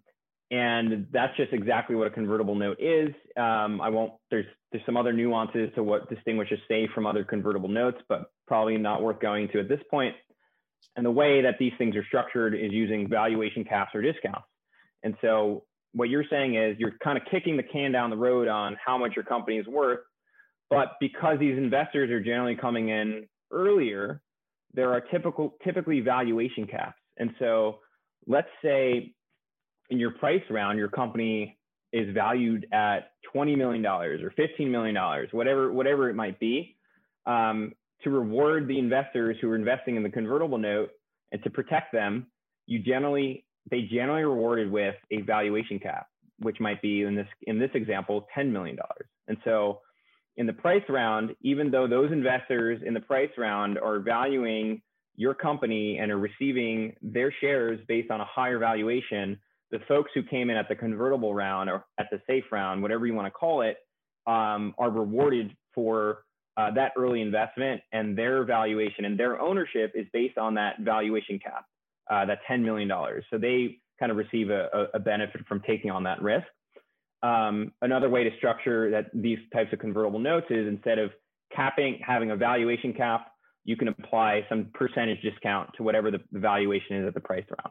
[SPEAKER 4] And that's just exactly what a convertible note is. Um, I won't, there's, there's some other nuances to what distinguishes SAFE from other convertible notes, but probably not worth going to at this point. And the way that these things are structured is using valuation caps or discounts. And so what you're saying is you're kind of kicking the can down the road on how much your company is worth, but because these investors are generally coming in earlier, there are typical, typically valuation caps. And so let's say, in your price round, your company is valued at twenty million dollars or fifteen million dollars, whatever, whatever it might be, um, to reward the investors who are investing in the convertible note and to protect them, you generally, they generally rewarded with a valuation cap, which might be in this, in this example, ten million dollars. And so in the price round, even though those investors in the price round are valuing your company and are receiving their shares based on a higher valuation, the folks who came in at the convertible round or at the SAFE round, whatever you want to call it, um, are rewarded for uh, that early investment, and their valuation and their ownership is based on that valuation cap, uh, that ten million dollars. So they kind of receive a, a benefit from taking on that risk. Um, another way to structure that these types of convertible notes is instead of capping, having a valuation cap, you can apply some percentage discount to whatever the, the valuation is at the price round.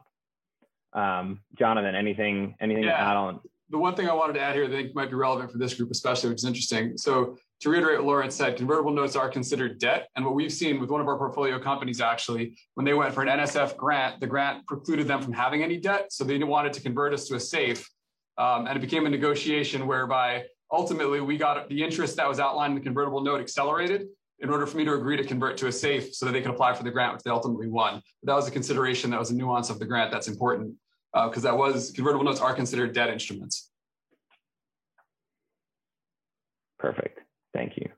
[SPEAKER 4] Um, Jonathan, anything, anything
[SPEAKER 3] yeah.
[SPEAKER 4] to add on?
[SPEAKER 3] The one thing I wanted to add here that I think might be relevant for this group, especially, which is interesting. So to reiterate what Lawrence said, convertible notes are considered debt. And what we've seen with one of our portfolio companies, actually, when they went for an N S F grant, the grant precluded them from having any debt. So they wanted to convert us to a SAFE. Um, and it became a negotiation whereby ultimately we got the interest that was outlined in the convertible note accelerated in order for me to agree to convert to a SAFE so that they could apply for the grant, which they ultimately won. But that was a consideration, that was a nuance of the grant that's important. Because uh, that was, convertible notes are considered debt instruments.
[SPEAKER 4] Perfect. Thank you.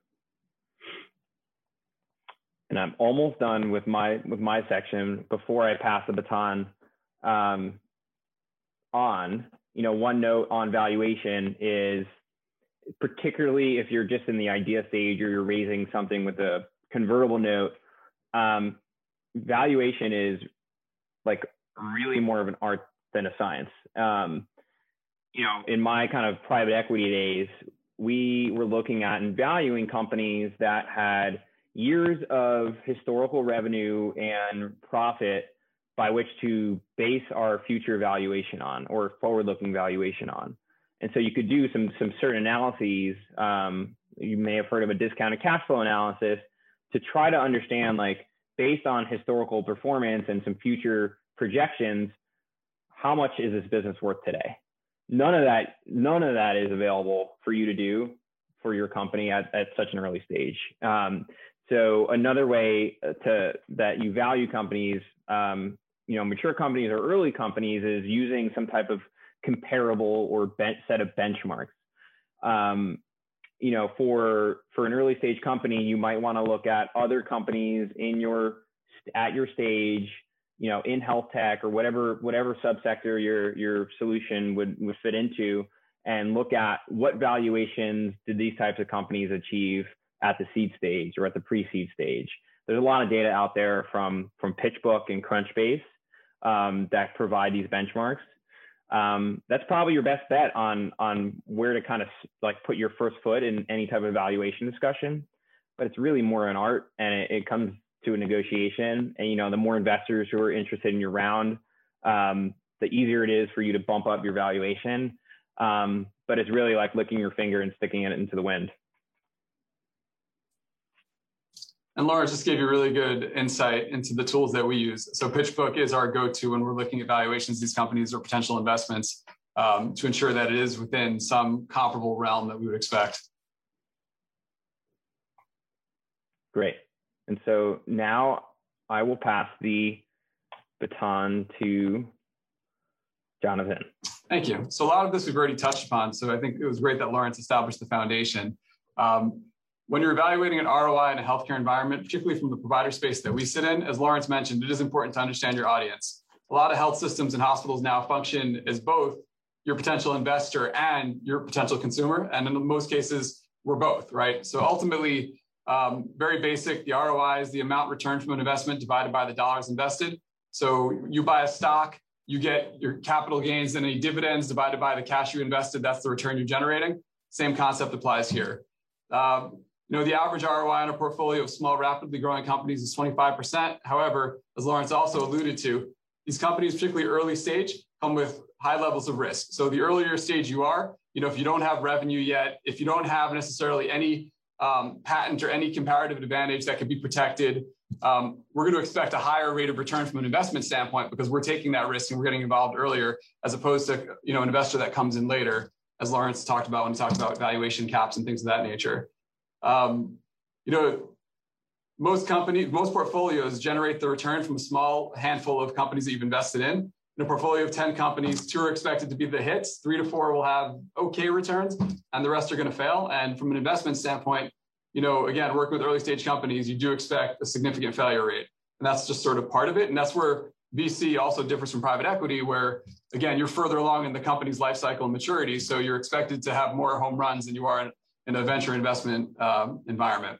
[SPEAKER 4] And I'm almost done with my with my section. Before I pass the baton um, on, you know, one note on valuation is, particularly if you're just in the idea stage or you're raising something with a convertible note, um, valuation is like really more of an art than a science. Um, you know, in my kind of private equity days, we were looking at and valuing companies that had years of historical revenue and profit by which to base our future valuation on, or forward-looking valuation on. And so you could do some, some certain analyses. Um, you may have heard of a discounted cash flow analysis to try to understand, like, based on historical performance and some future projections, how much is this business worth today? None of that, none of that is available for you to do for your company at, at such an early stage. Um, so another way to that you value companies, um, you know, mature companies or early companies, is using some type of comparable or ben- set of benchmarks. Um, you know, for for an early stage company, you might want to look at other companies in your at your stage, you know, in health tech or whatever whatever subsector your your solution would would fit into, and look at what valuations did these types of companies achieve at the seed stage or at the pre-seed stage. There's a lot of data out there from from PitchBook and Crunchbase um, that provide these benchmarks. Um, that's probably your best bet on on where to kind of like put your first foot in any type of valuation discussion. But it's really more an art, and it, it comes to a negotiation. And you know, the more investors who are interested in your round, um, the easier it is for you to bump up your valuation. Um, but it's really like licking your finger and sticking it into the wind.
[SPEAKER 3] And Lawrence just gave you really good insight into the tools that we use. So PitchBook is our go-to when we're looking at valuations of these companies or potential investments um, to ensure that it is within some comparable realm that we would expect.
[SPEAKER 4] Great. And so now I will pass the baton to Jonathan.
[SPEAKER 3] Thank you. So a lot of this we've already touched upon. So I think it was great that Lawrence established the foundation. Um, When you're evaluating an R O I in a healthcare environment, particularly from the provider space that we sit in, as Lawrence mentioned, it is important to understand your audience. A lot of health systems and hospitals now function as both your potential investor and your potential consumer. And in most cases, we're both, right? So ultimately, um, very basic, the R O I is the amount returned from an investment divided by the dollars invested. So you buy a stock, you get your capital gains and any dividends divided by the cash you invested, that's the return you're generating. Same concept applies here. Um, You know, the average R O I on a portfolio of small, rapidly growing companies is twenty-five percent. However, as Lawrence also alluded to, these companies, particularly early stage, come with high levels of risk. So the earlier stage you are, you know, if you don't have revenue yet, if you don't have necessarily any um, patent or any comparative advantage that could be protected, um, we're going to expect a higher rate of return from an investment standpoint because we're taking that risk and we're getting involved earlier, as opposed to, you know, an investor that comes in later, as Lawrence talked about when he talked about valuation caps and things of that nature. Um, you know, most companies, most portfolios generate the return from a small handful of companies that you've invested in. In a portfolio of ten companies, two are expected to be the hits, three to four will have okay returns, and the rest are going to fail. And from an investment standpoint, you know, again, working with early stage companies, you do expect a significant failure rate. And that's just sort of part of it. And that's where V C also differs from private equity, where, again, you're further along in the company's life cycle and maturity. So you're expected to have more home runs than you are in in a venture investment um, environment.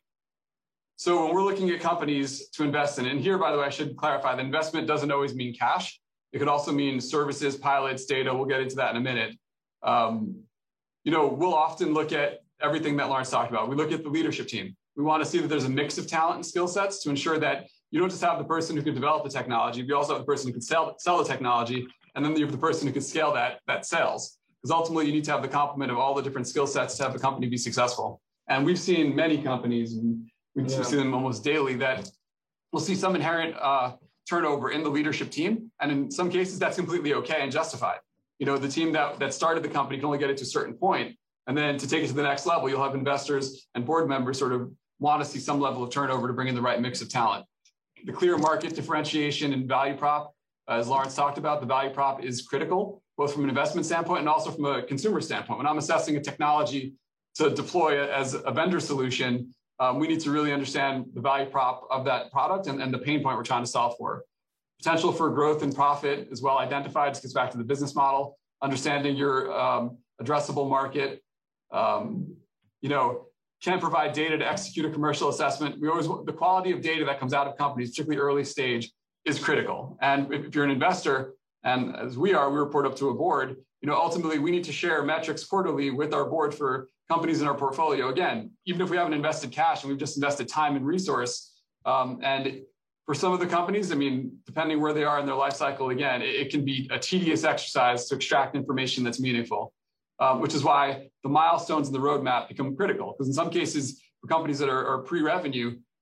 [SPEAKER 3] So when we're looking at companies to invest in, and here, by the way, I should clarify, the investment doesn't always mean cash. It could also mean services, pilots, data. We'll get into that in a minute. Um, you know, we'll often look at everything that Lawrence talked about. We look at the leadership team. We want to see that there's a mix of talent and skill sets to ensure that you don't just have the person who can develop the technology, but you also have the person who can sell, sell the technology, and then you have the person who can scale that, that sales. Because ultimately, you need to have the complement of all the different skill sets to have the company be successful. And we've seen many companies, and we yeah. see them almost daily, that we'll see some inherent uh, turnover in the leadership team. And in some cases, that's completely okay and justified. You know, the team that, that started the company can only get it to a certain point. And then to take it to the next level, you'll have investors and board members sort of want to see some level of turnover to bring in the right mix of talent. The clear market differentiation and value prop, as Lawrence talked about, the value prop is critical, both from an investment standpoint and also from a consumer standpoint. When I'm assessing a technology to deploy as a vendor solution, um, we need to really understand the value prop of that product and, and the pain point we're trying to solve for. Potential for growth and profit is well identified. This gets back to the business model, understanding your um, addressable market, um, you know, can provide data to execute a commercial assessment. We always, the quality of data that comes out of companies, particularly early stage, is critical. And if you're an investor, and as we are, we report up to a board, you know, ultimately we need to share metrics quarterly with our board for companies in our portfolio. Again, even if we haven't invested cash and we've just invested time and resource. Um, and for some of the companies, I mean, depending where they are in their life cycle, again, it, it can be a tedious exercise to extract information that's meaningful, um, which is why the milestones in the roadmap become critical. Because in some cases, for companies that are, are pre-revenue,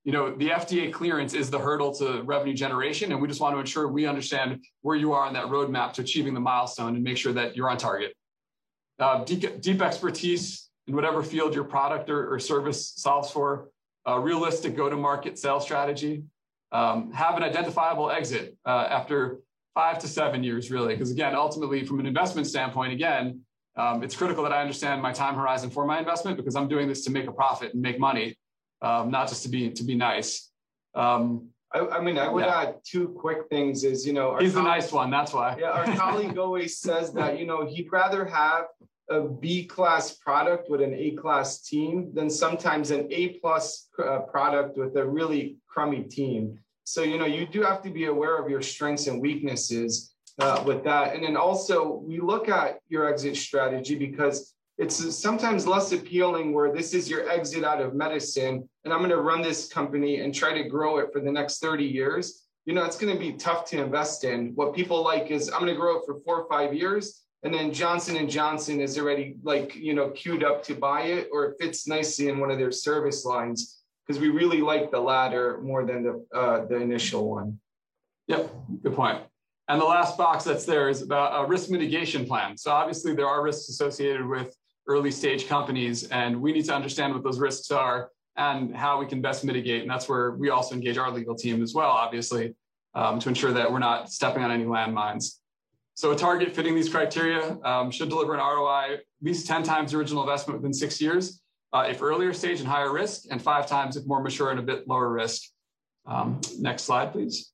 [SPEAKER 3] you know, the F D A clearance is the hurdle to revenue generation. And we just want to ensure we understand where you are on that roadmap to achieving the milestone and make sure that you're on target. Uh, deep, deep expertise in whatever field your product or, or service solves for, a realistic go-to-market sales strategy, um, have an identifiable exit uh, after five to seven years, really. Because again, ultimately, from an investment standpoint, again, um, it's critical that I understand my time horizon for my investment because I'm doing this to make a profit and make money, um, not just to be to be nice. Um,
[SPEAKER 5] I, I mean, I would
[SPEAKER 3] yeah.
[SPEAKER 5] add two quick things is, you know, our
[SPEAKER 3] he's the
[SPEAKER 5] colleague,
[SPEAKER 3] nice one, that's why.
[SPEAKER 5] Yeah, our colleague always says that, you know, he'd rather have a B-class product with an A-class team than sometimes an A-plus uh, product with a really crummy team. So, you know, you do have to be aware of your strengths and weaknesses uh, with that. And then also we look at your exit strategy because it's sometimes less appealing where this is your exit out of medicine and I'm going to run this company and try to grow it for the next thirty years. You know, it's going to be tough to invest in. What people like is I'm going to grow it for four or five years. And then Johnson and Johnson is already like, you know, queued up to buy it, or it fits nicely in one of their service lines because we really like the latter more than the uh, the initial one.
[SPEAKER 3] Yep, good point. And the last box that's there is about a risk mitigation plan. So obviously there are risks associated with early stage companies, and we need to understand what those risks are and how we can best mitigate. And that's where we also engage our legal team as well, obviously, um, to ensure that we're not stepping on any landmines. So a target fitting these criteria um, should deliver an R O I at least ten times the original investment within six years, uh, if earlier stage and higher risk, and five times if more mature and a bit lower risk. Um, next slide, please.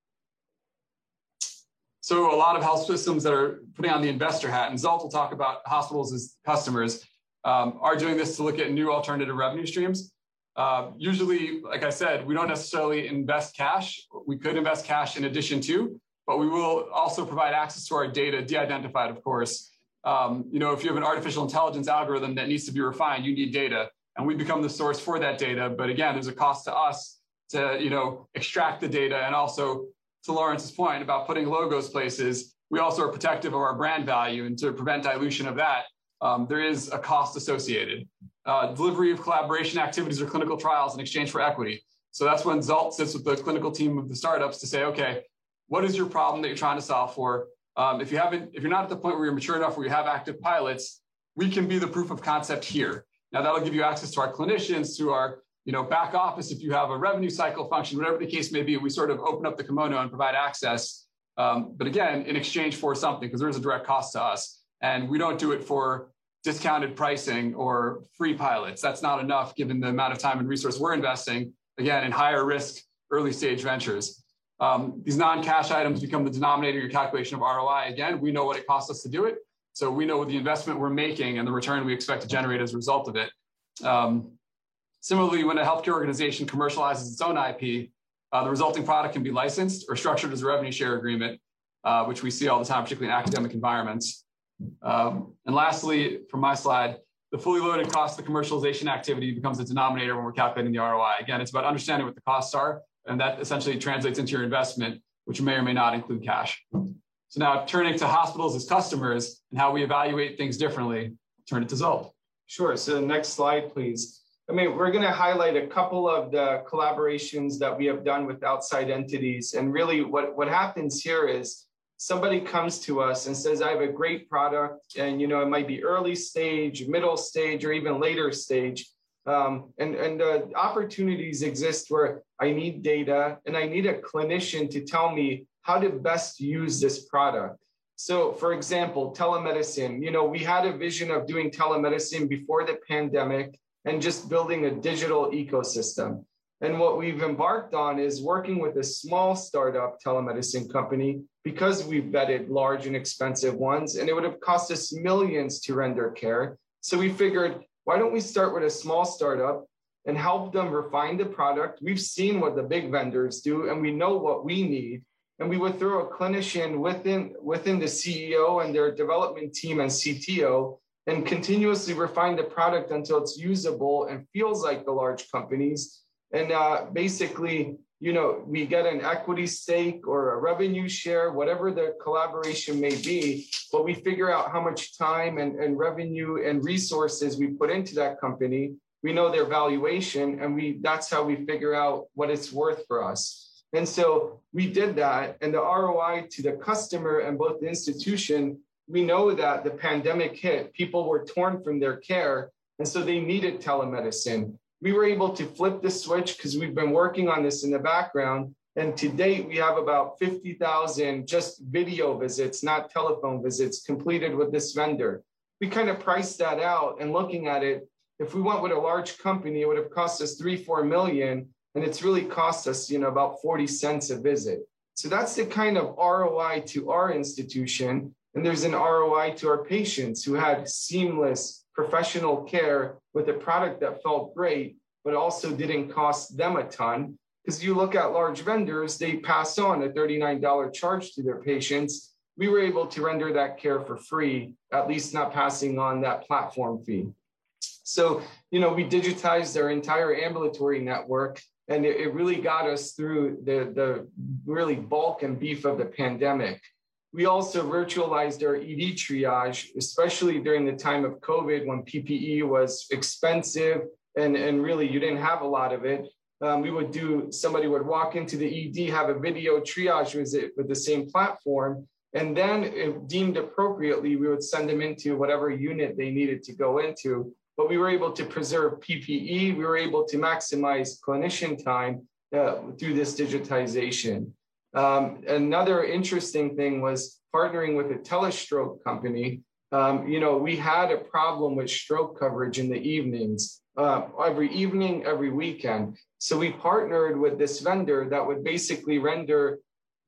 [SPEAKER 3] So a lot of health systems that are putting on the investor hat, and Zsolt will talk about hospitals as customers, um, are doing this to look at new alternative revenue streams. Uh, usually, like I said, we don't necessarily invest cash. We could invest cash in addition to, but we will also provide access to our data, de-identified, of course. Um, you know, if you have an artificial intelligence algorithm that needs to be refined, you need data, and we become the source for that data. But again, there's a cost to us to, you know, extract the data, and also to Lawrence's point about putting logos places, we also are protective of our brand value, and to prevent dilution of that, um, there is a cost associated. Uh, delivery of collaboration activities or clinical trials in exchange for equity. So that's when Zsolt sits with the clinical team of the startups to say, okay, what is your problem that you're trying to solve for? Um, if you haven't, if you're not at the point where you're mature enough where you have active pilots, we can be the proof of concept here. Now that'll give you access to our clinicians, to our you know, back office, if you have a revenue cycle function, whatever the case may be, we sort of open up the kimono and provide access. Um, but again, in exchange for something, because there is a direct cost to us. And we don't do it for discounted pricing or free pilots. That's not enough given the amount of time and resource we're investing, again, in higher risk, early stage ventures. Um, these non-cash items become the denominator in your calculation of R O I. Again, we know what it costs us to do it. So we know what the investment we're making and the return we expect to generate as a result of it. Um, Similarly, when a healthcare organization commercializes its own I P, uh, the resulting product can be licensed or structured as a revenue share agreement, uh, which we see all the time, particularly in academic environments. Um, and lastly, from my slide, the fully loaded cost of the commercialization activity becomes the denominator when we're calculating the R O I. Again, it's about understanding what the costs are, and that essentially translates into your investment, which may or may not include cash. So now turning to hospitals as customers and how we evaluate things differently, turn it to Zsolt.
[SPEAKER 5] Sure, so next slide, please. I mean, we're going to highlight a couple of the collaborations that we have done with outside entities. And really what, what happens here is somebody comes to us and says, I have a great product, and, you know, it might be early stage, middle stage, or even later stage. Um, and and uh, opportunities exist where I need data and I need a clinician to tell me how to best use this product. So for example, telemedicine, you know, we had a vision of doing telemedicine before the pandemic, and just building a digital ecosystem. And what we've embarked on is working with a small startup telemedicine company because we've vetted large and expensive ones, and it would have cost us millions to render care. So we figured, why don't we start with a small startup and help them refine the product? We've seen what the big vendors do, and we know what we need. And we would throw a clinician within, within the C E O and their development team and C T O, and continuously refine the product until it's usable and feels like the large companies. And uh, basically, you know, we get an equity stake or a revenue share, whatever the collaboration may be, but we figure out how much time and, and revenue and resources we put into that company. we know their valuation, and we that's how we figure out what it's worth for us. And so we did that, and the R O I to the customer and both the institution, we know that the pandemic hit, people were torn from their care, and so they needed telemedicine. We were able to flip the switch because we've been working on this in the background. And to date, we have about fifty thousand just video visits, not telephone visits, completed with this vendor. We kind of priced that out, and looking at it, if we went with a large company, it would have cost us three, four million, and it's really cost us, you know, about forty cents a visit. So that's the kind of R O I to our institution. And there's an R O I to our patients who had seamless professional care with a product that felt great, but also didn't cost them a ton. Because you look at large vendors, they pass on a thirty-nine dollars charge to their patients. We were able to render that care for free, at least not passing on that platform fee. So, you know, we digitized our entire ambulatory network, and it, it really got us through the, the really bulk and beef of the pandemic. We also virtualized our E D triage, especially during the time of COVID when P P E was expensive and, and really you didn't have a lot of it. Um, we would do, somebody would walk into the E D, have a video triage visit with the same platform, and then if deemed appropriately, we would send them into whatever unit they needed to go into. But we were able to preserve P P E. We were able to maximize clinician time uh, through this digitization. Um, another interesting thing was partnering with a telestroke company. Um, you know, we had a problem with stroke coverage in the evenings, uh, every evening, every weekend. So we partnered with this vendor that would basically render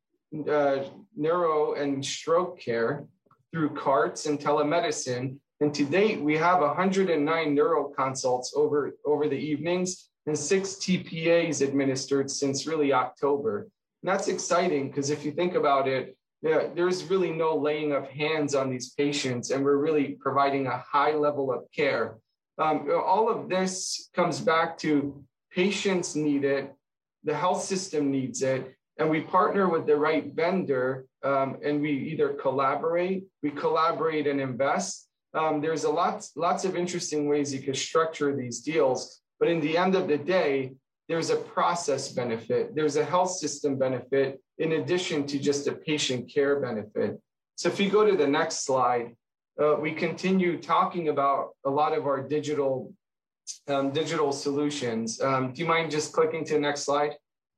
[SPEAKER 5] uh, neuro and stroke care through carts and telemedicine. And to date, we have one hundred nine neuro consults over, over the evenings and six T P As administered since really October. And that's exciting because if you think about it, yeah, there's really no laying of hands on these patients, and we're really providing a high level of care. Um, all of this comes back to patients need it, the health system needs it, and we partner with the right vendor, um, and we either collaborate, we collaborate and invest. Um, there's a lot, lots of interesting ways you could structure these deals, but in the end of the day, there's a process benefit, there's a health system benefit, in addition to just a patient care benefit. So if you go to the next slide, uh, we continue talking about a lot of our digital, um, digital solutions. Um, do you mind just clicking to the next slide?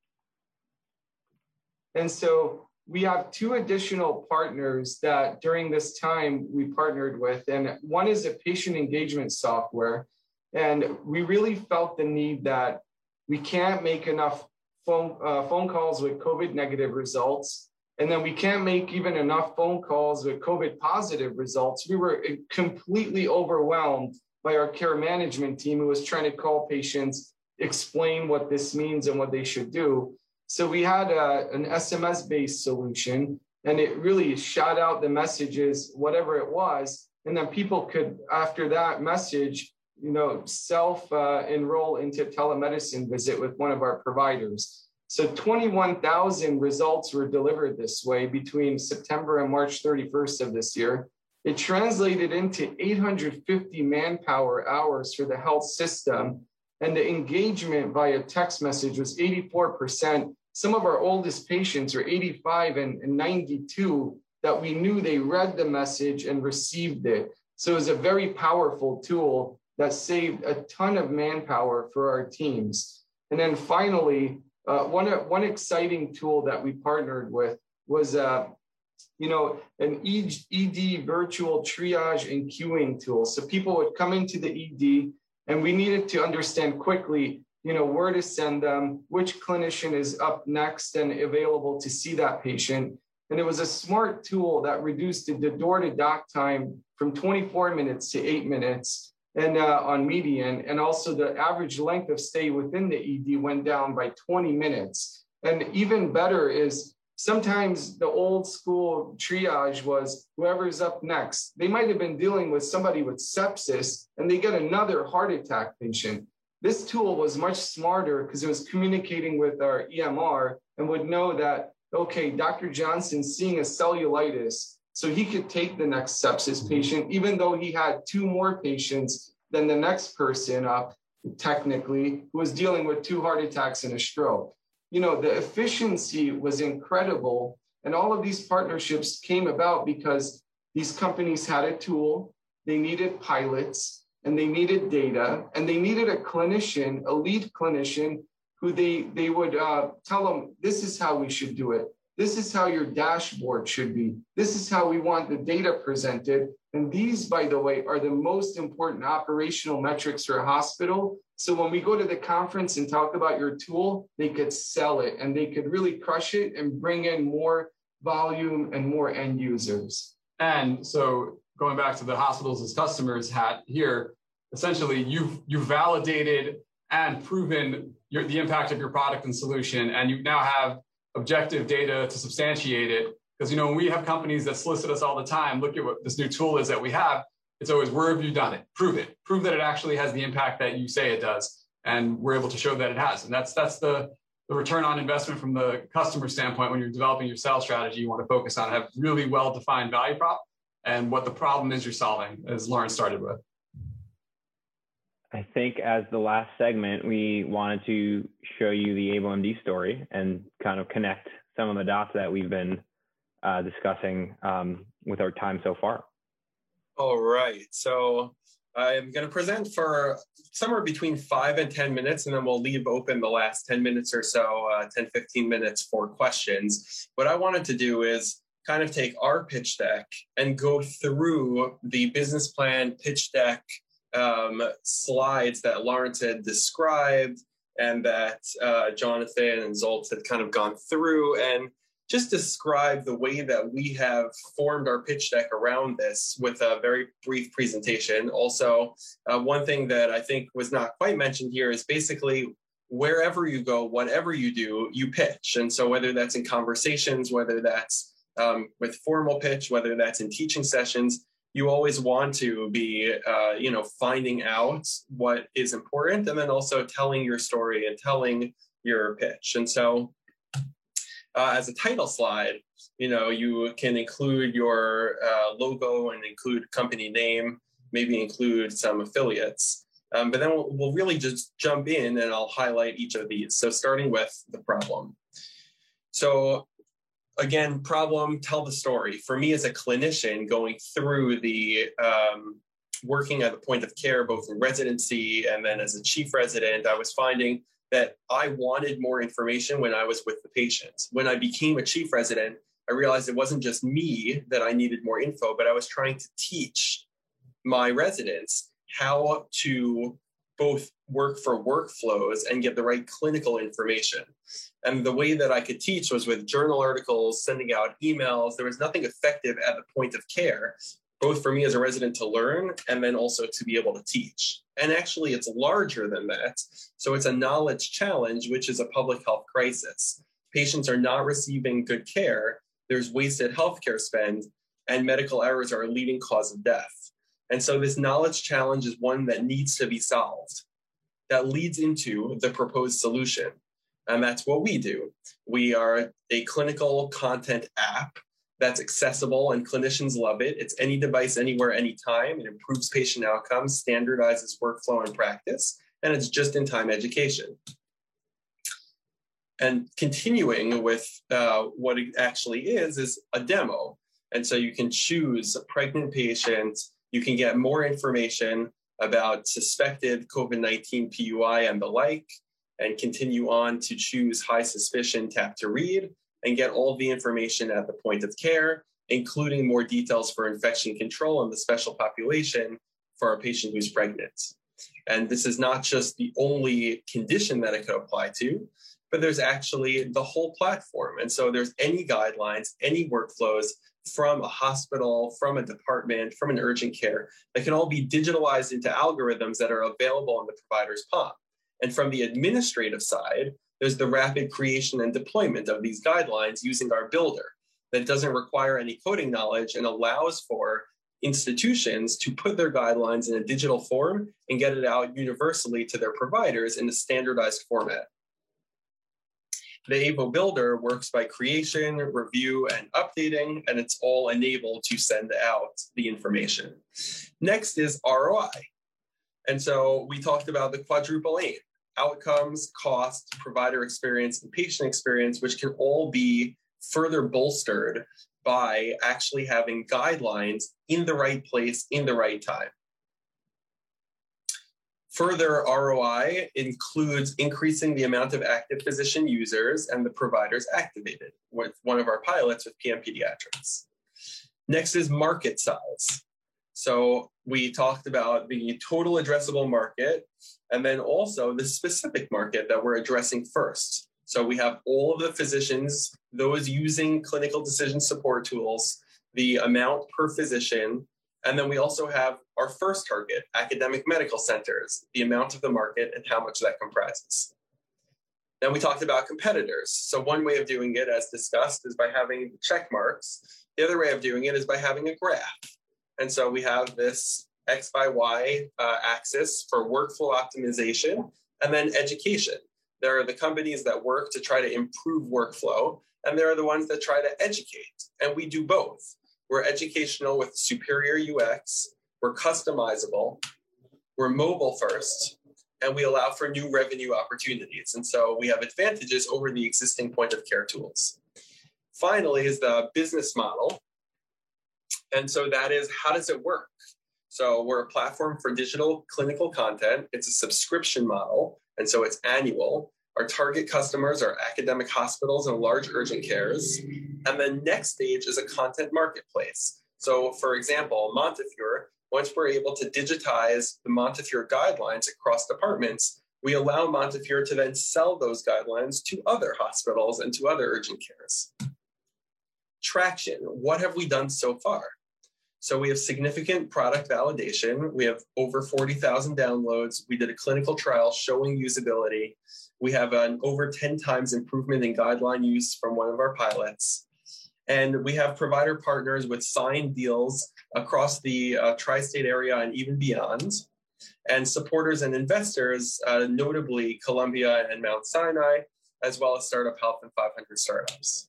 [SPEAKER 5] And so we have two additional partners that during this time we partnered with, and one is a patient engagement software. And we really felt the need that we can't make enough phone, uh, phone calls with COVID negative results. And then we can't make even enough phone calls with COVID positive results. We were completely overwhelmed by our care management team who was trying to call patients, explain what this means and what they should do. So we had a, an S M S-based solution, and it really shot out the messages, whatever it was. And then people could, after that message, you know, self-enroll uh, into telemedicine visit with one of our providers. So twenty-one thousand results were delivered this way between September and March thirty-first of this year. It translated into eight hundred fifty manpower hours for the health system. And the engagement via text message was eighty-four percent. Some of our oldest patients are eighty-five and, and ninety-two that we knew they read the message and received it. So it was a very powerful tool that saved a ton of manpower for our teams. And then finally, uh, one, one exciting tool that we partnered with was uh, you know, an E D virtual triage and queuing tool. So people would come into the E D, and we needed to understand quickly, you know, where to send them, which clinician is up next and available to see that patient. And it was a smart tool that reduced the door-to-doc time from twenty-four minutes to eight minutes and uh, on median. And also the average length of stay within the E D went down by twenty minutes. And even better is sometimes the old school triage was whoever's up next. They might have been dealing with somebody with sepsis and they get another heart attack patient. This tool was much smarter because it was communicating with our E M R and would know that, okay, Doctor Johnson's seeing a cellulitis, so he could take the next sepsis patient, even though he had two more patients than the next person up. technically, who was dealing with two heart attacks and a stroke. You know, the efficiency was incredible. And all of these partnerships came about because these companies had a tool, they needed pilots, and they needed data, and they needed a clinician, a lead clinician, who they, they would uh, tell them, this is how we should do it. This is how your dashboard should be. This is how we want the data presented. And these, by the way, are the most important operational metrics for a hospital. So when we go to the conference and talk about your tool, they could sell it and they could really crush it and bring in more volume and more end users.
[SPEAKER 3] And so going back to the hospitals as customers hat here, essentially you've, you've validated and proven your, the impact of your product and solution, and you now have objective data to substantiate it. Because, you know, when we have companies that solicit us all the time, look at what this new tool is that we have, it's always, where have you done it? Prove it. Prove that it actually has the impact that you say it does. And we're able to show that it has. And that's that's the, the return on investment from the customer standpoint. When you're developing your sales strategy, you want to focus on, have really well-defined value prop and what the problem is you're solving, as Lauren started with.
[SPEAKER 4] I think as the last segment, we wanted to show you the AbleMD story and kind of connect some of the dots that we've been uh, discussing um, with our time so far.
[SPEAKER 6] All right, so I'm going to present for somewhere between five and ten minutes, and then we'll leave open the last ten minutes or so, uh, ten, fifteen minutes for questions. What I wanted to do is kind of take our pitch deck and go through the business plan pitch deck um, slides that Lawrence had described and that uh, Jonathan and Zoltz had kind of gone through, and just describe the way that we have formed our pitch deck around this with a very brief presentation. Also, uh, one thing that I think was not quite mentioned here is basically wherever you go, whatever you do, you pitch. And so whether that's in conversations, whether that's um, with formal pitch, whether that's in teaching sessions, you always want to be, uh, you know, finding out what is important and then also telling your story and telling your pitch. And so uh, as a title slide, you know, you can include your uh, logo and include company name, maybe include some affiliates. Um, but then we'll, we'll really just jump in and I'll highlight each of these. So starting with the problem. So again, problem, tell the story. For me as a clinician going through the um, working at the point of care, both in residency and then as a chief resident, I was finding that I wanted more information when I was with the patient. When I became a chief resident, I realized it wasn't just me that I needed more info, but I was trying to teach my residents how to both work for workflows and get the right clinical information. And the way that I could teach was with journal articles, sending out emails. There was nothing effective at the point of care, both for me as a resident to learn and then also to be able to teach. And actually it's larger than that. So it's a knowledge challenge, which is a public health crisis. Patients are not receiving good care. There's wasted healthcare spend and medical errors are a leading cause of death. And so this knowledge challenge is one that needs to be solved. That leads into the proposed solution. And that's what we do. We are a clinical content app that's accessible and clinicians love it. It's any device, anywhere, anytime. It improves patient outcomes, standardizes workflow and practice, and it's just-in-time education. And continuing with uh, what it actually is, is a demo. And so you can choose a pregnant patient. You can get more information about suspected COVID nineteen P U I and the like, and continue on to choose high suspicion, tap to read, and get all the information at the point of care, including more details for infection control and the special population for a patient who's pregnant. And this is not just the only condition that it could apply to, but there's actually the whole platform. And so there's any guidelines, any workflows from a hospital, from a department, from an urgent care, that can all be digitalized into algorithms that are available in the provider's palm. And from the administrative side, there's the rapid creation and deployment of these guidelines using our builder that doesn't require any coding knowledge and allows for institutions to put their guidelines in a digital form and get it out universally to their providers in a standardized format. The Avo Builder works by creation, review, and updating, and it's all enabled to send out the information. Next is R O I. And so we talked about the quadruple aim: outcomes, cost, provider experience, and patient experience, which can all be further bolstered by actually having guidelines in the right place, in the right time. Further R O I includes increasing the amount of active physician users and the providers activated with one of our pilots with P M Pediatrics. Next is market size. So we talked about the total addressable market and then also the specific market that we're addressing first. So we have all of the physicians, those using clinical decision support tools, the amount per physician, and then we also have our first target, academic medical centers, the amount of the market and how much that comprises. Then we talked about competitors. So one way of doing it, as discussed, is by having check marks. The other way of doing it is by having a graph. And so we have this X by Y uh, axis for workflow optimization and then education. There are the companies that work to try to improve workflow, and there are the ones that try to educate. And we do both. We're educational with superior U X, we're customizable, we're mobile first, and we allow for new revenue opportunities. And so we have advantages over the existing point of care tools. Finally is the business model. And so that is, how does it work? So we're a platform for digital clinical content. It's a subscription model, and so it's annual. Our target customers are academic hospitals and large urgent cares. And the next stage is a content marketplace. So for example, Montefiore, once we're able to digitize the Montefiore guidelines across departments, we allow Montefiore to then sell those guidelines to other hospitals and to other urgent cares. Traction, what have we done so far? So we have significant product validation. We have over forty thousand downloads. We did a clinical trial showing usability. We have an over ten times improvement in guideline use from one of our pilots. And we have provider partners with signed deals across the uh, tri-state area and even beyond. And supporters and investors, uh, notably Columbia and Mount Sinai, as well as Startup Health and five hundred Startups.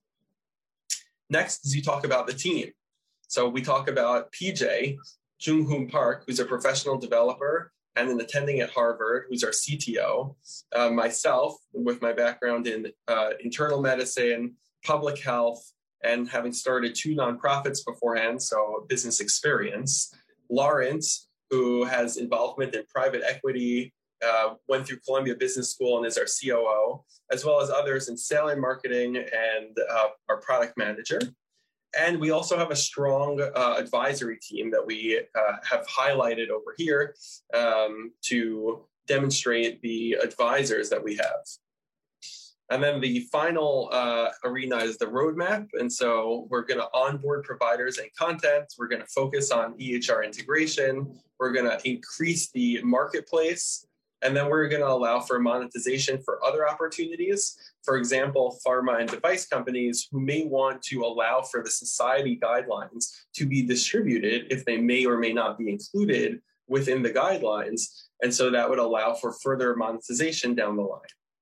[SPEAKER 6] Next is you talk about the team. So we talk about P J, Jung-Hoon Park, who's a professional developer and an attending at Harvard, who's our C T O. Uh, myself, with my background in uh, internal medicine, public health, and having started two nonprofits beforehand, so business experience. Lawrence, who has involvement in private equity, uh, went through Columbia Business School and is our C O O, as well as others in sales and marketing and uh, our product manager. And we also have a strong uh, advisory team that we uh, have highlighted over here um, to demonstrate the advisors that we have. And then the final uh, arena is the roadmap. And so we're going to onboard providers and content. We're going to focus on E H R integration. We're going to increase the marketplace. And then we're going to allow for monetization for other opportunities. For example, pharma and device companies who may want to allow for the society guidelines to be distributed if they may or may not be included within the guidelines. And so that would allow for further monetization down the line.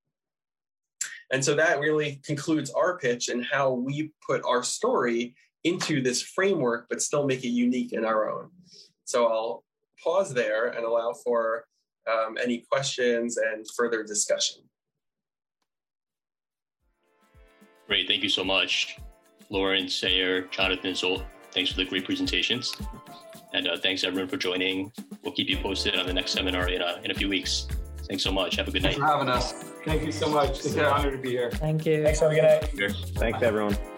[SPEAKER 6] And so that really concludes our pitch and how we put our story into this framework, but still make it unique in our own. So I'll pause there and allow for um, any questions and further discussion.
[SPEAKER 2] Great, thank you so much. Lauren, Sayer, Jonathan, Zolt, thanks for the great presentations. And uh, thanks everyone for joining. We'll keep you posted on the next seminar in a, in a few weeks. Thanks so much. Have a good night.
[SPEAKER 3] Thanks for having us.
[SPEAKER 5] Thank you so much. It's an honor to be here.
[SPEAKER 7] Thank you.
[SPEAKER 8] Thanks, have a good night.
[SPEAKER 4] Thanks, everyone.